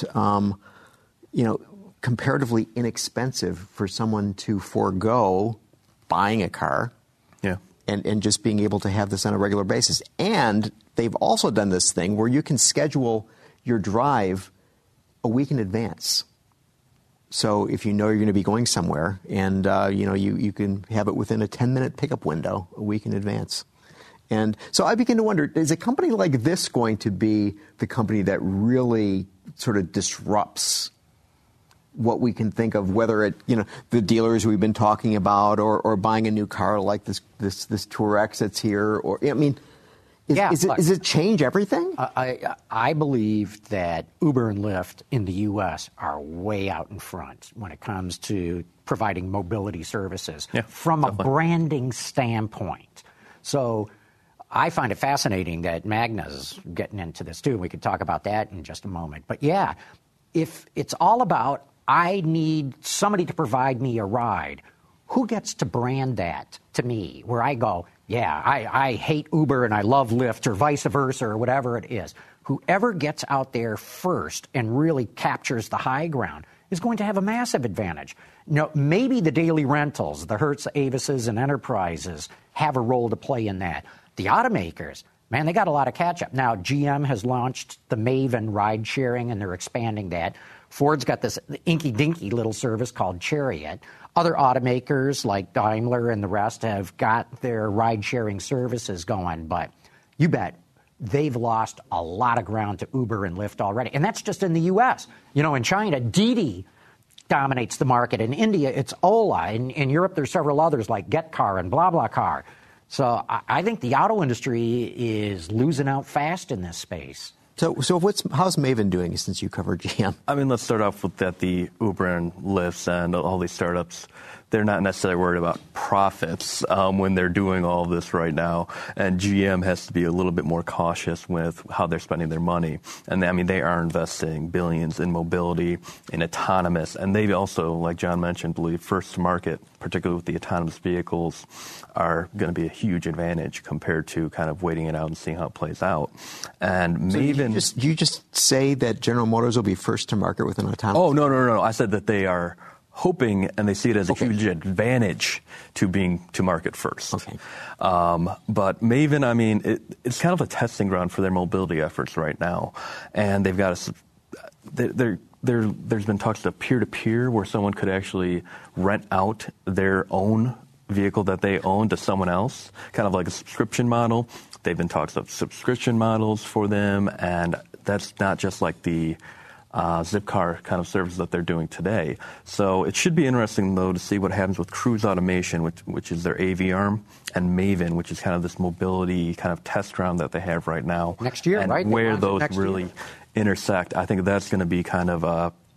Speaker 3: comparatively inexpensive for someone to forego buying a car.
Speaker 4: Yeah.
Speaker 3: And just being able to have this on a regular basis. And they've also done this thing where you can schedule your drive a week in advance. So if you know you're going to be going somewhere and, you can have it within a 10-minute pickup window a week in advance. And so I begin to wonder, is a company like this going to be the company that really sort of disrupts what we can think of, whether the dealers we've been talking about or buying a new car like this Touareg that's here, or, I mean, Is it change everything?
Speaker 1: I believe that Uber and Lyft in the U.S. are way out in front when it comes to providing mobility services from a branding standpoint. So I find it fascinating that Magna's getting into this too. We could talk about that in just a moment. But yeah, if it's all about I need somebody to provide me a ride, who gets to brand that to me where I go, yeah, I hate Uber and I love Lyft, or vice versa, or whatever it is. Whoever gets out there first and really captures the high ground is going to have a massive advantage. Maybe the daily rentals, the Hertz, Avises, and Enterprises have a role to play in that. The automakers, man, they got a lot of catch-up. Now, GM has launched the Maven ride-sharing, and they're expanding that. Ford's got this inky-dinky little service called Chariot. Other automakers like Daimler and the rest have got their ride-sharing services going, but you bet they've lost a lot of ground to Uber and Lyft already. And that's just in the U.S. In China, Didi dominates the market. In India, it's Ola. In Europe, there's several others like GetCar and BlaBlaCar. So I think the auto industry is losing out fast in this space.
Speaker 3: So how's Maven doing since you covered GM?
Speaker 4: I mean, let's start off with that the Uber and Lyft and all these startups, they're not necessarily worried about profits when they're doing all of this right now. And GM has to be a little bit more cautious with how they're spending their money. And I mean, they are investing billions in mobility, in autonomous. And they also, like John mentioned, believe first to market, particularly with the autonomous vehicles, are going to be a huge advantage compared to kind of waiting it out and seeing how it plays out. And
Speaker 3: so
Speaker 4: Maven...
Speaker 3: Do you just say that General Motors will be first to market with an autonomous?
Speaker 4: Oh, no. I said that they are hoping, and they see it as a huge advantage to being to market first.
Speaker 3: Okay.
Speaker 4: But Maven, I mean, it's kind of a testing ground for their mobility efforts right now. And they've got there's been talks of peer-to-peer where someone could actually rent out their own vehicle that they own to someone else, kind of like a subscription model. They've been talks of subscription models for them, and that's not just like the Zipcar kind of service that they're doing today. So it should be interesting, though, to see what happens with Cruise Automation, which is their AV arm, and Maven, which is kind of this mobility kind of test ground that they have right now.
Speaker 1: Next year,
Speaker 4: and
Speaker 1: right?
Speaker 4: Where those really intersect, I think that's going to be kind of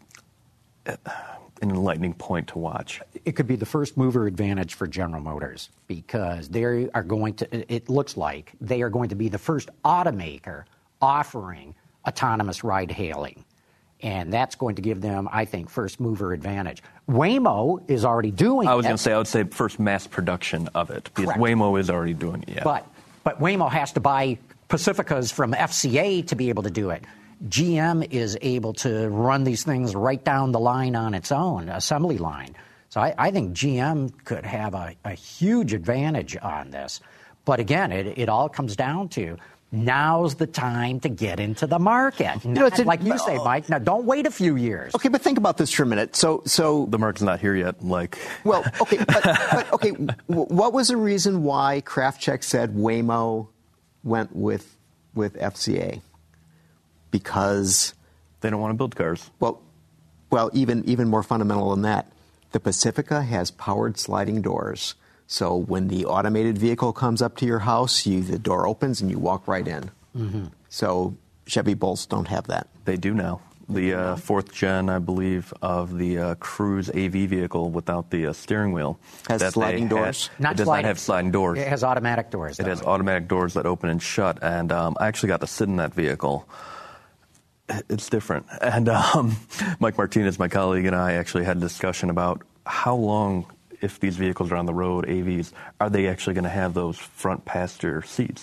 Speaker 4: an enlightening point to watch.
Speaker 1: It could be the first mover advantage for General Motors because they are going to, it looks like they are going to be the first automaker offering autonomous ride hailing. And that's going to give them, I think, first mover advantage. Waymo is already doing it.
Speaker 4: I would say first mass production of it because
Speaker 1: Correct.
Speaker 4: Waymo is already doing it. Yeah.
Speaker 1: But Waymo has to buy Pacificas from FCA to be able to do it. GM is able to run these things right down the line on its own, assembly line. So I think GM could have a huge advantage on this. But again, it all comes down to now's the time to get into the market. Like you say, Mike, now don't wait a few years.
Speaker 3: Okay, but think about this for a minute. So
Speaker 4: the market's not here yet.
Speaker 3: Well, okay, but okay, what was the reason why CraftCheck said Waymo went with FCA? Because
Speaker 4: they don't want to build cars.
Speaker 3: Well, Well, even more fundamental than that, the Pacifica has powered sliding doors. So when the automated vehicle comes up to your house, the door opens and you walk right in. Mm-hmm. So Chevy Bolts don't have that.
Speaker 4: They do now. The fourth gen, I believe, of the Cruise AV vehicle without the steering wheel.
Speaker 3: Has sliding doors?
Speaker 4: It does not have sliding doors.
Speaker 1: It has automatic doors.
Speaker 4: It has automatic doors that open and shut. And I actually got to sit in that vehicle. It's different. And Mike Martinez, my colleague, and I actually had a discussion about how long, if these vehicles are on the road, AVs, are they actually going to have those front and passenger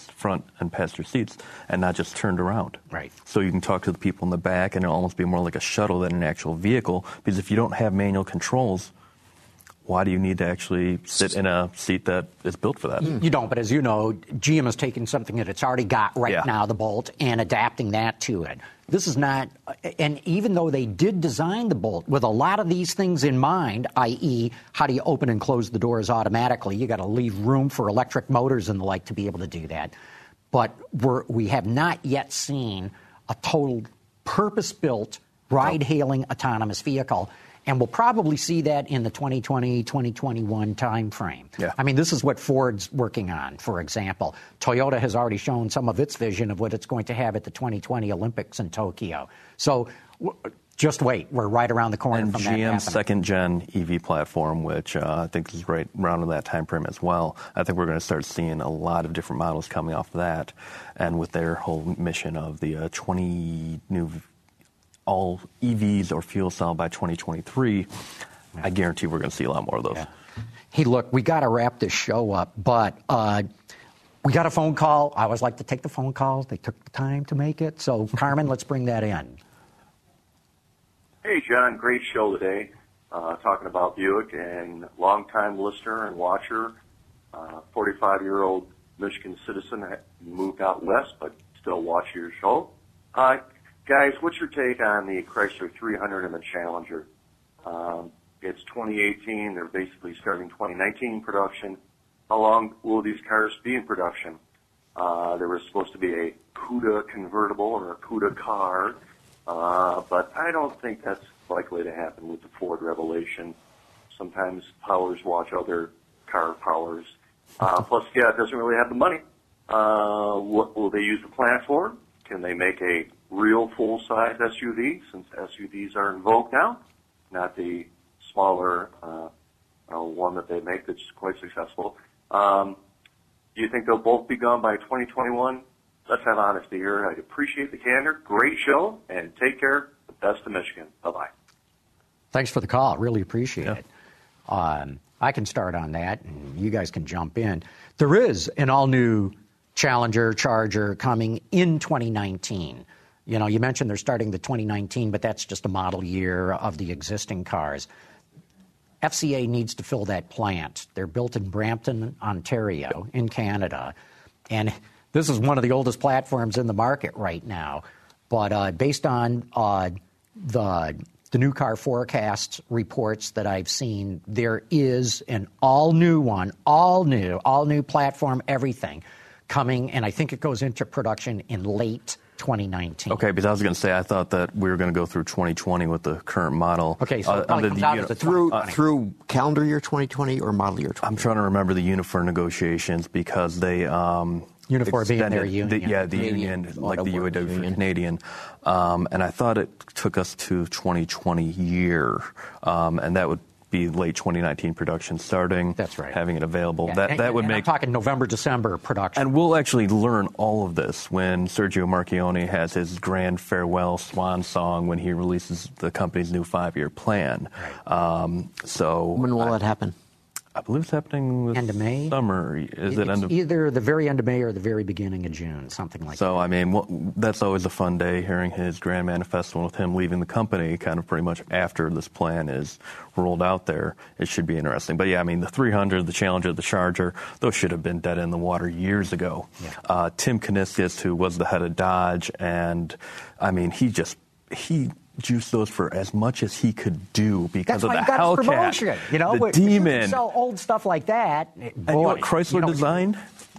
Speaker 4: seats, and not just turned around?
Speaker 1: Right.
Speaker 4: So you can talk to the people in the back, and it'll almost be more like a shuttle than an actual vehicle, because if you don't have manual controls, why do you need to actually sit in a seat that is built for that?
Speaker 1: You don't, but as you know, GM is taking something that it's already got now, the Bolt, and adapting that to it. This is not, and even though they did design the Bolt with a lot of these things in mind, i.e., how do you open and close the doors automatically? You got to leave room for electric motors and the like to be able to do that. But we have not yet seen a total purpose-built ride-hailing autonomous vehicle. And we'll probably see that in the 2020, 2021 timeframe.
Speaker 4: Yeah.
Speaker 1: I mean, this is what Ford's working on, for example. Toyota has already shown some of its vision of what it's going to have at the 2020 Olympics in Tokyo. So just wait. We're right around the corner from that happening.
Speaker 4: And GM's second-gen EV platform, which I think is right around in that time frame as well. I think we're going to start seeing a lot of different models coming off of that. And with their whole mission of the 20 new all EVs or fuel cell by 2023, I guarantee we're going to see a lot more of those.
Speaker 1: Yeah. Hey, look, we got to wrap this show up, but we got a phone call. I always like to take the phone calls. They took the time to make it. So, Carmen, let's bring that in.
Speaker 7: Hey, John, great show today. Talking about Buick, and longtime listener and watcher, 45-year-old Michigan citizen, moved out west, but still watch your show. Guys, what's your take on the Chrysler 300 and the Challenger? It's 2018. They're basically starting 2019 production. How long will these cars be in production? There was supposed to be a CUDA convertible or a CUDA car, but I don't think that's likely to happen with the Ford Revelation. Sometimes powers watch other car powers. Plus, it doesn't really have the money. What will they use the plant for? Can they make a real full-size SUV, since SUVs are in vogue now, not the smaller one that they make that's quite successful? Do you think they'll both be gone by 2021? Let's have honesty here. I'd appreciate the candor. Great show, and take care. The best of Michigan. Bye-bye.
Speaker 1: Thanks for the call. Really appreciate it. I can start on that, and you guys can jump in. There is an all-new Challenger, Charger coming in 2019. You know, you mentioned they're starting the 2019, but that's just a model year of the existing cars. FCA needs to fill that plant. They're built in Brampton, Ontario, in Canada. And this is one of the oldest platforms in the market right now. But based on the new car forecasts reports that I've seen, there is an all-new one, all new platform, everything, coming, and I think it goes into production in late 2019.
Speaker 4: Okay, because I was going to say I thought that we were going to go through 2020 with the current model.
Speaker 1: Okay, so it comes out as
Speaker 3: through calendar year 2020 or model year 2020?
Speaker 4: I'm trying to remember the Unifor negotiations because they
Speaker 1: Unifor being their union.
Speaker 4: The union, like the UAW for Canadian. And I thought it took us to 2020 year, and that would be late 2019 production starting.
Speaker 1: That's right.
Speaker 4: Having it available.
Speaker 1: Yeah.
Speaker 4: That would make.
Speaker 1: I'm talking November, December production.
Speaker 4: And we'll actually learn all of this when Sergio Marchionne has his grand farewell swan song when he releases the company's new 5-year plan.
Speaker 1: Right.
Speaker 4: So
Speaker 3: when will that happen?
Speaker 4: I believe it's happening this
Speaker 1: end of May.
Speaker 4: Summer. Is it end of
Speaker 1: either the very end of May or the very beginning of June, something like that.
Speaker 4: So, I mean, that's always a fun day, hearing his grand manifesto with him leaving the company kind of pretty much after this plan is rolled out there. It should be interesting. But, yeah, I mean, the 300, the Challenger, the Charger, those should have been dead in the water years ago. Yeah. Tim Kuniskis, who was the head of Dodge, and, I mean, he juiced those for as much as he could do because of the Hellcat,
Speaker 1: you know,
Speaker 4: the Demon.
Speaker 1: You sell old stuff like that.
Speaker 4: And you know what Chrysler designed?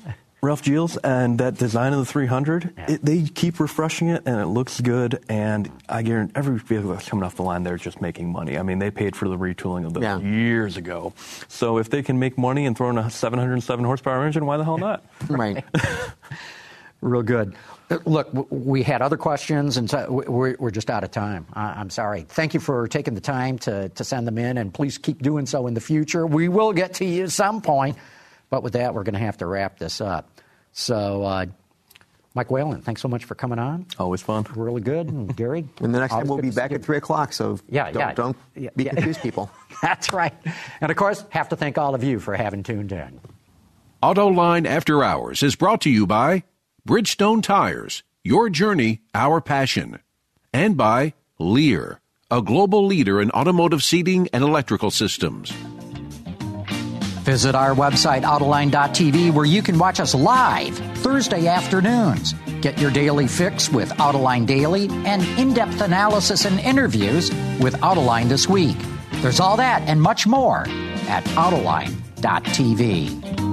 Speaker 4: Ralph Gilles, and that design of the 300, they keep refreshing it, and it looks good, and I guarantee every vehicle that's coming off the line, they're just making money. I mean, they paid for the retooling of those years ago. So if they can make money and throw in a 707 horsepower engine, why the hell not?
Speaker 3: Right.
Speaker 1: Real good. Look, we had other questions, and so we're just out of time. I'm sorry. Thank you for taking the time to send them in, and please keep doing so in the future. We will get to you at some point, but with that, we're going to have to wrap this up. So, Mike Whalen, thanks so much for coming on.
Speaker 4: Always fun.
Speaker 1: Really good. And Gary?
Speaker 3: And the next time we'll be back at 3 o'clock, so don't be confused, people.
Speaker 1: That's right. And, of course, have to thank all of you for having tuned in.
Speaker 2: AutoLine After Hours is brought to you by Bridgestone Tires, your journey, our passion. And by Lear, a global leader in automotive seating and electrical systems.
Speaker 1: Visit our website, Autoline.tv, where you can watch us live Thursday afternoons. Get your daily fix with Autoline Daily and in-depth analysis and interviews with Autoline This Week. There's all that and much more at Autoline.tv.